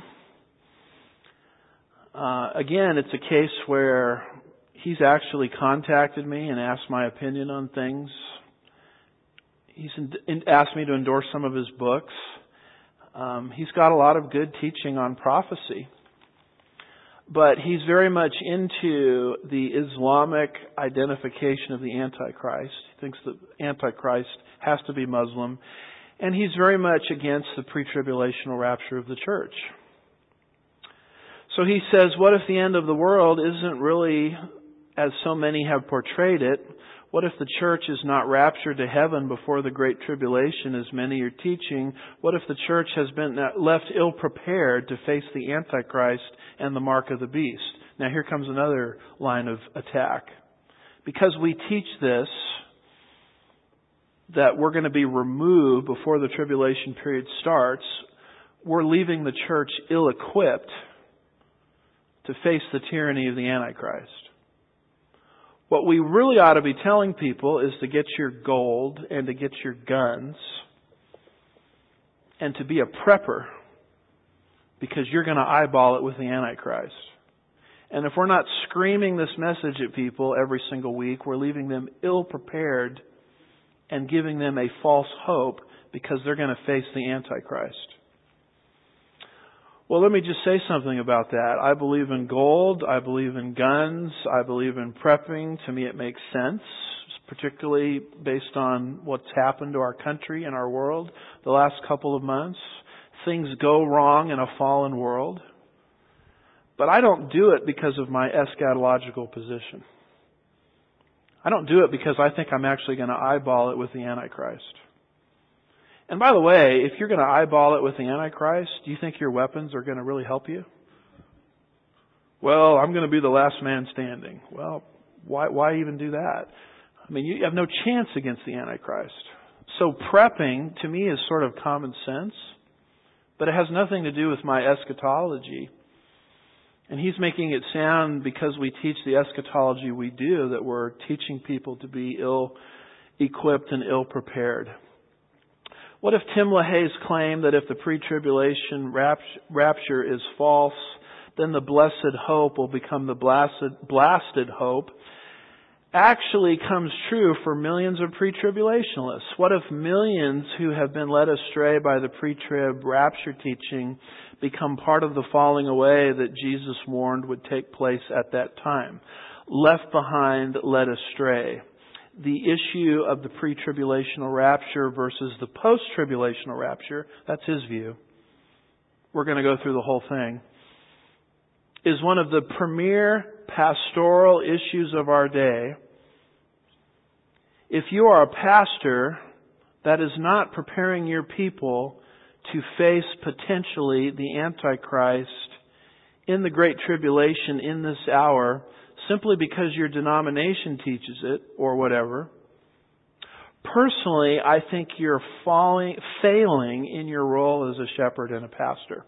[SPEAKER 1] Again, it's a case where he's actually contacted me and asked my opinion on things. He's asked me to endorse some of his books. He's got a lot of good teaching on prophecy. But he's very much into the Islamic identification of the Antichrist. He thinks the Antichrist has to be Muslim. And he's very much against the pre-tribulational rapture of the church. So he says, what if the end of the world isn't really as so many have portrayed it? What if the church is not raptured to heaven before the Great Tribulation, as many are teaching? What if the church has been left ill-prepared to face the Antichrist and the mark of the beast? Now here comes another line of attack. Because we teach this, that we're going to be removed before the tribulation period starts, we're leaving the church ill-equipped to face the tyranny of the Antichrist. What we really ought to be telling people is to get your gold and to get your guns and to be a prepper, because you're going to eyeball it with the Antichrist. And if we're not screaming this message at people every single week, we're leaving them ill-prepared and giving them a false hope because they're going to face the Antichrist. Well, let me just say something about that. I believe in gold. I believe in guns. I believe in prepping. To me, it makes sense, particularly based on what's happened to our country and our world the last couple of months. Things go wrong in a fallen world. But I don't do it because of my eschatological position. I don't do it because I think I'm actually going to eyeball it with the Antichrist. And by the way, if you're going to eyeball it with the Antichrist, do you think your weapons are going to really help you? Well, I'm going to be the last man standing. Well, why even do that? I mean, you have no chance against the Antichrist. So prepping, to me, is sort of common sense, but it has nothing to do with my eschatology. And he's making it sound, because we teach the eschatology we do, that we're teaching people to be ill-equipped and ill-prepared. What if Tim LaHaye's claim that if the pre-tribulation rapture is false, then the blessed hope will become the blasted hope, actually comes true for millions of pre-tribulationists? What if millions who have been led astray by the pre-trib rapture teaching become part of the falling away that Jesus warned would take place at that time? Left behind, led astray. The issue of the pre-tribulational rapture versus the post-tribulational rapture, that's his view. We're going to go through the whole thing. Is one of the premier pastoral issues of our day. If you are a pastor that is not preparing your people to face potentially the Antichrist in the Great Tribulation in this hour, simply because your denomination teaches it or whatever, personally, I think you're failing in your role as a shepherd and a pastor.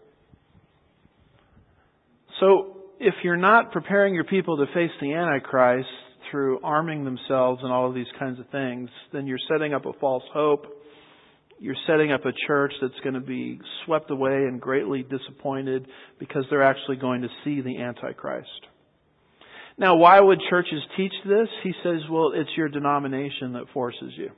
[SPEAKER 1] So, if you're not preparing your people to face the Antichrist through arming themselves and all of these kinds of things, then you're setting up a false hope. You're setting up a church that's going to be swept away and greatly disappointed because they're actually going to see the Antichrist. Now, why would churches teach this? He says, well, it's your denomination that forces you.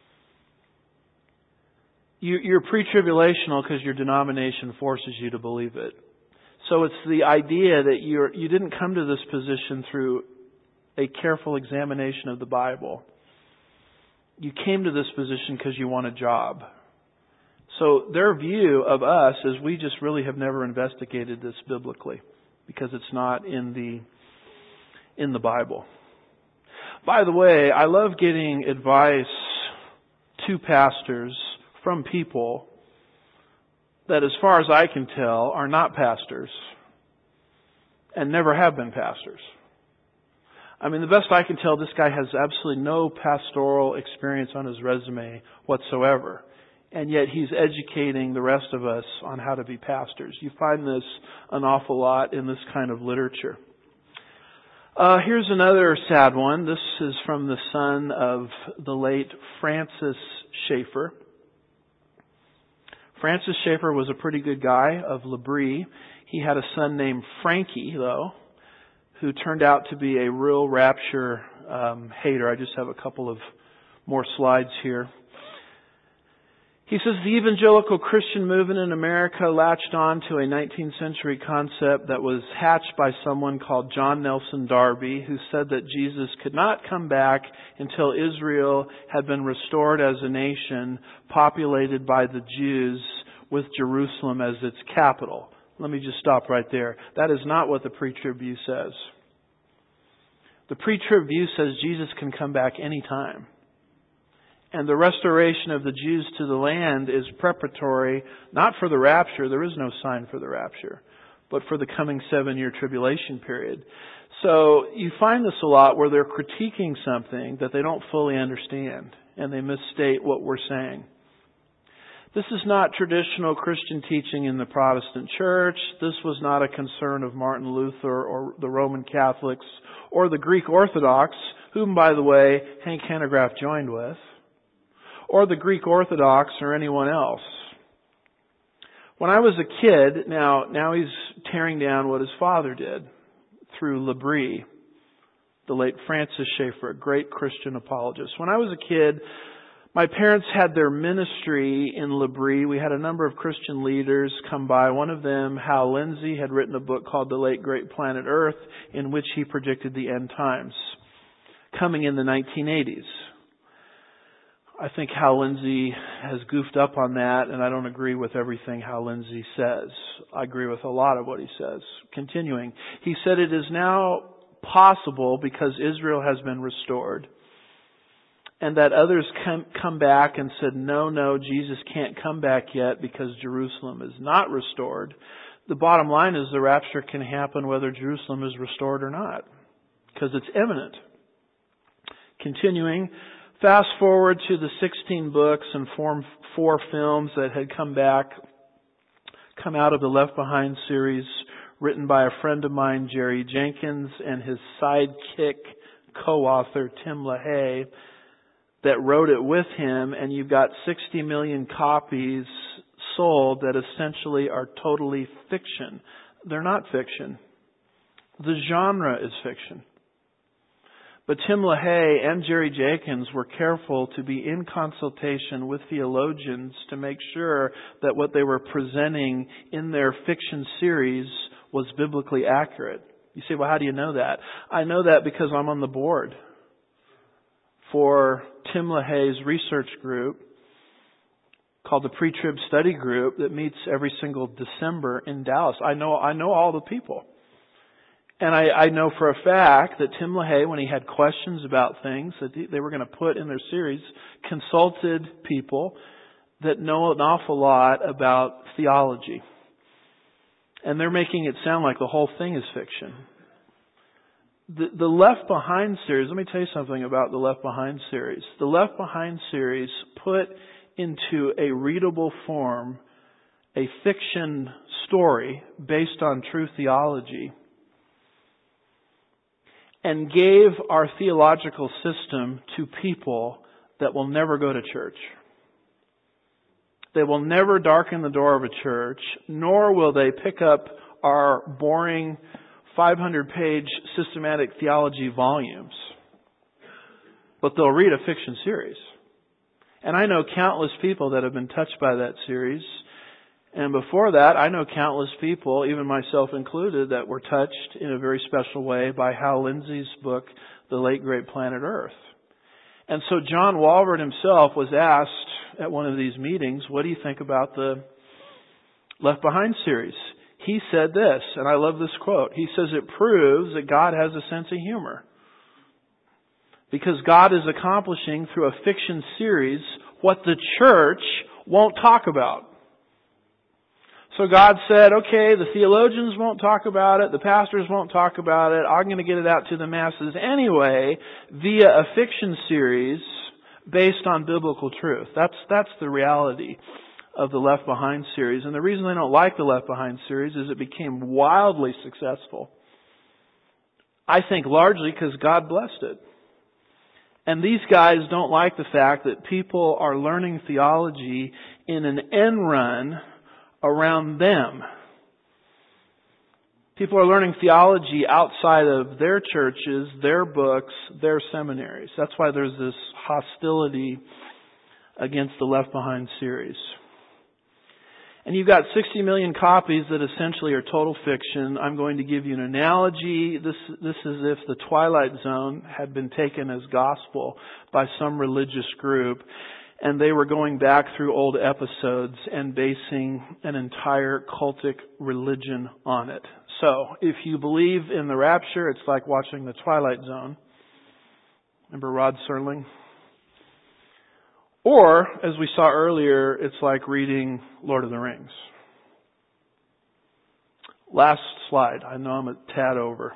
[SPEAKER 1] You're pre-tribulational because your denomination forces you to believe it. So it's the idea that you didn't come to this position through a careful examination of the Bible. You came to this position because you want a job. So their view of us is we just really have never investigated this biblically because it's not in the Bible. By the way, I love getting advice to pastors from people that, as far as I can tell, are not pastors and never have been pastors. I mean, the best I can tell, this guy has absolutely no pastoral experience on his resume whatsoever. And yet he's educating the rest of us on how to be pastors. You find this an awful lot in this kind of literature. Here's another sad one. This is from the son of the late Francis Schaeffer. Francis Schaeffer was a pretty good guy of L'Abri. He had a son named Frankie, though, who turned out to be a real rapture hater. I just have a couple of more slides here. He says the evangelical Christian movement in America latched on to a 19th century concept that was hatched by someone called John Nelson Darby, who said that Jesus could not come back until Israel had been restored as a nation populated by the Jews with Jerusalem as its capital. Let me just stop right there. That is not what the pre-trib view says. The pre-trib view says Jesus can come back anytime. And the restoration of the Jews to the land is preparatory, not for the rapture, there is no sign for the rapture, but for the coming 7-year tribulation period. So you find this a lot where they're critiquing something that they don't fully understand, and they misstate what we're saying. This is not traditional Christian teaching in the Protestant church. This was not a concern of Martin Luther or the Roman Catholics or the Greek Orthodox, whom, by the way, Hank Hanegraaff joined with, or the Greek Orthodox or anyone else. When I was a kid, now he's tearing down what his father did through L'Abri, the late Francis Schaeffer, a great Christian apologist. When I was a kid, my parents had their ministry in L'Abri. We had a number of Christian leaders come by. One of them, Hal Lindsey, had written a book called The Late Great Planet Earth, in which he predicted the end times coming in the 1980s. I think Hal Lindsey has goofed up on that, and I don't agree with everything Hal Lindsey says. I agree with a lot of what he says. Continuing, he said it is now possible because Israel has been restored, and that others come back and said, no, Jesus can't come back yet because Jerusalem is not restored. The bottom line is the rapture can happen whether Jerusalem is restored or not, because it's imminent. Continuing, fast forward to the 16 books and 4 films that had come out of the Left Behind series, written by a friend of mine, Jerry Jenkins, and his sidekick co-author, Tim LaHaye, that wrote it with him, and you've got 60 million copies sold that essentially are totally fiction. They're not fiction. The genre is fiction. But Tim LaHaye and Jerry Jenkins were careful to be in consultation with theologians to make sure that what they were presenting in their fiction series was biblically accurate. You say, well, how do you know that? I know that because I'm on the board for Tim LaHaye's research group called the Pre-Trib Study Group that meets every single December in Dallas. I know all the people. And I know for a fact that Tim LaHaye, when he had questions about things that they were going to put in their series, consulted people that know an awful lot about theology. And they're making it sound like the whole thing is fiction. The Left Behind series, let me tell you something about the Left Behind series. The Left Behind series put into a readable form a fiction story based on true theology, and gave our theological system to people that will never go to church. They will never darken the door of a church, nor will they pick up our boring 500-page systematic theology volumes. But they'll read a fiction series. And I know countless people that have been touched by that series. And before that, I know countless people, even myself included, that were touched in a very special way by Hal Lindsey's book, The Late Great Planet Earth. And so John Walvoord himself was asked at one of these meetings, what do you think about the Left Behind series? He said this, and I love this quote. He says, it proves that God has a sense of humor. Because God is accomplishing through a fiction series what the church won't talk about. So God said, okay, the theologians won't talk about it, the pastors won't talk about it, I'm going to get it out to the masses anyway via a fiction series based on biblical truth. That's the reality of the Left Behind series. And the reason I don't like the Left Behind series is it became wildly successful. I think largely because God blessed it. And these guys don't like the fact that people are learning theology in an end run around them. People are learning theology outside of their churches, their books, their seminaries. That's why there's this hostility against the Left Behind series. And you've got 60 million copies that essentially are total fiction. I'm going to give you an analogy. This is if the Twilight Zone had been taken as gospel by some religious group, and they were going back through old episodes and basing an entire cultic religion on it. So, if you believe in the rapture, it's like watching the Twilight Zone. Remember Rod Serling? Or, as we saw earlier, it's like reading Lord of the Rings. Last slide. I know I'm a tad over.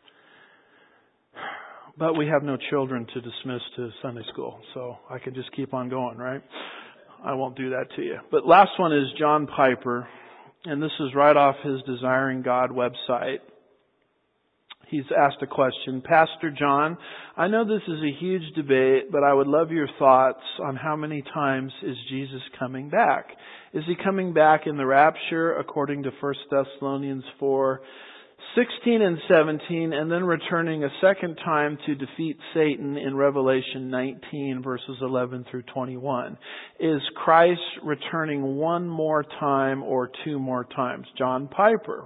[SPEAKER 1] But we have no children to dismiss to Sunday school, so I can just keep on going, right? I won't do that to you. But last one is John Piper, and this is right off his Desiring God website. He's asked a question. Pastor John, I know this is a huge debate, but I would love your thoughts on how many times is Jesus coming back? Is He coming back in the rapture according to 1 Thessalonians 4:16 and 17, and then returning a second time to defeat Satan in Revelation 19 verses 11 through 21? Is Christ returning one more time or two more times? John Piper.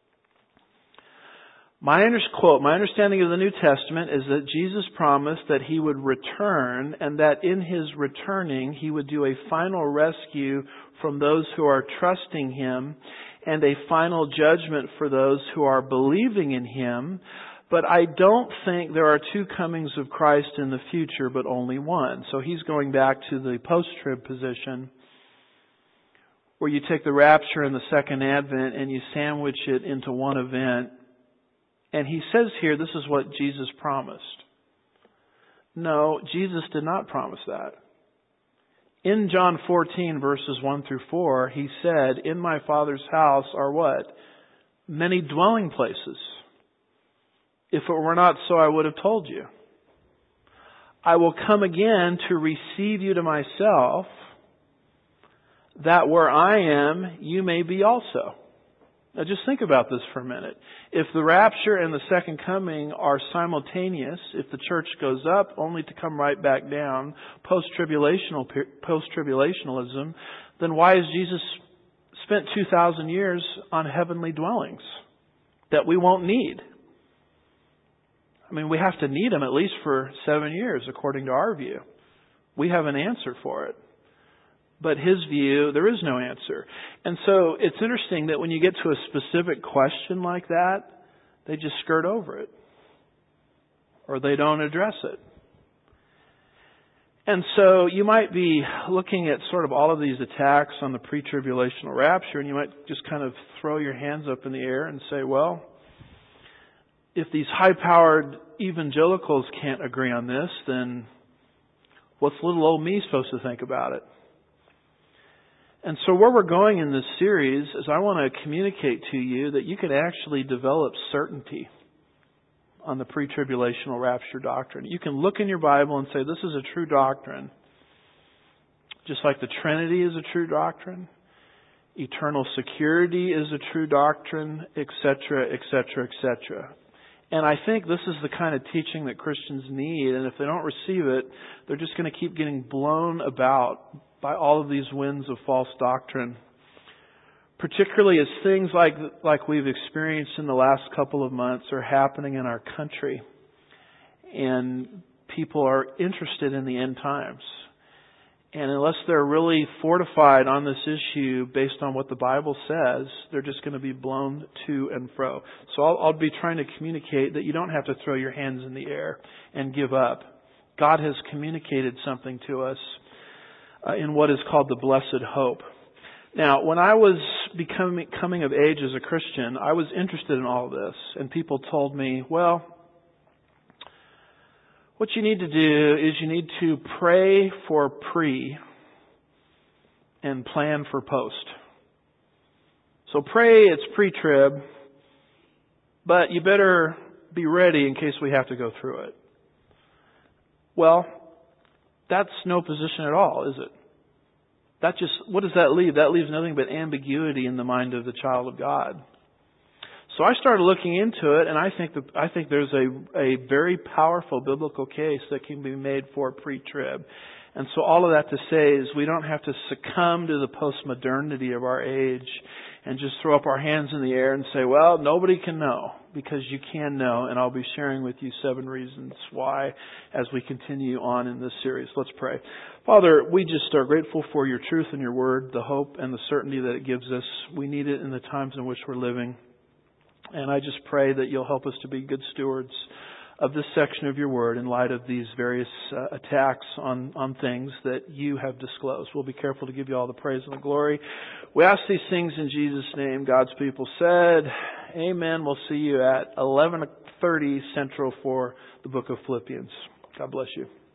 [SPEAKER 1] My understanding of the New Testament is that Jesus promised that He would return, and that in His returning He would do a final rescue from those who are trusting Him and a final judgment for those who are believing in Him. But I don't think there are two comings of Christ in the future, but only one. So he's going back to the post-trib position, where you take the rapture and the second advent and you sandwich it into one event. And he says here, this is what Jesus promised. No, Jesus did not promise that. In John 14 verses 1 through 4, He said, in my Father's house are what? Many dwelling places. If it were not so, I would have told you. I will come again to receive you to myself, that where I am, you may be also. Now just think about this for a minute. If the rapture and the second coming are simultaneous, if the church goes up only to come right back down, post-tribulationalism, then why has Jesus spent 2,000 years on heavenly dwellings that we won't need? I mean, we have to need them at least for 7 years, according to our view. We have an answer for it. But His view, there is no answer. And so it's interesting that when you get to a specific question like that, they just skirt over it. Or they don't address it. And so you might be looking at sort of all of these attacks on the pre-tribulational rapture, and you might just kind of throw your hands up in the air and say, well, if these high-powered evangelicals can't agree on this, then what's little old me supposed to think about it? And so where we're going in this series is I want to communicate to you that you can actually develop certainty on the pre-tribulational rapture doctrine. You can look in your Bible and say, this is a true doctrine. Just like the Trinity is a true doctrine. Eternal security is a true doctrine, etc., etc., etc. And I think this is the kind of teaching that Christians need. And if they don't receive it, they're just going to keep getting blown about by all of these winds of false doctrine. Particularly as things like we've experienced in the last couple of months are happening in our country. And people are interested in the end times. And unless they're really fortified on this issue based on what the Bible says, they're just going to be blown to and fro. So I'll be trying to communicate that you don't have to throw your hands in the air and give up. God has communicated something to us in what is called the blessed hope. Now, when I was coming of age as a Christian, I was interested in all this. And people told me, well, what you need to do is you need to pray for pre and plan for post. So pray, it's pre-trib, but you better be ready in case we have to go through it. Well, that's no position at all, is it? What does that leave? That leaves nothing but ambiguity in the mind of the child of God. So I started looking into it, and I think there's a very powerful biblical case that can be made for pre-trib. And so all of that to say is we don't have to succumb to the postmodernity of our age and just throw up our hands in the air and say, well, nobody can know, because you can know. And I'll be sharing with you 7 reasons why as we continue on in this series. Let's pray. Father, we just are grateful for your truth and your word, the hope and the certainty that it gives us. We need it in the times in which we're living. And I just pray that you'll help us to be good stewards of this section of your word in light of these various attacks on things that you have disclosed. We'll be careful to give you all the praise and the glory. We ask these things in Jesus' name. God's people said, amen. We'll see you at 11:30 Central for the book of Philippians. God bless you.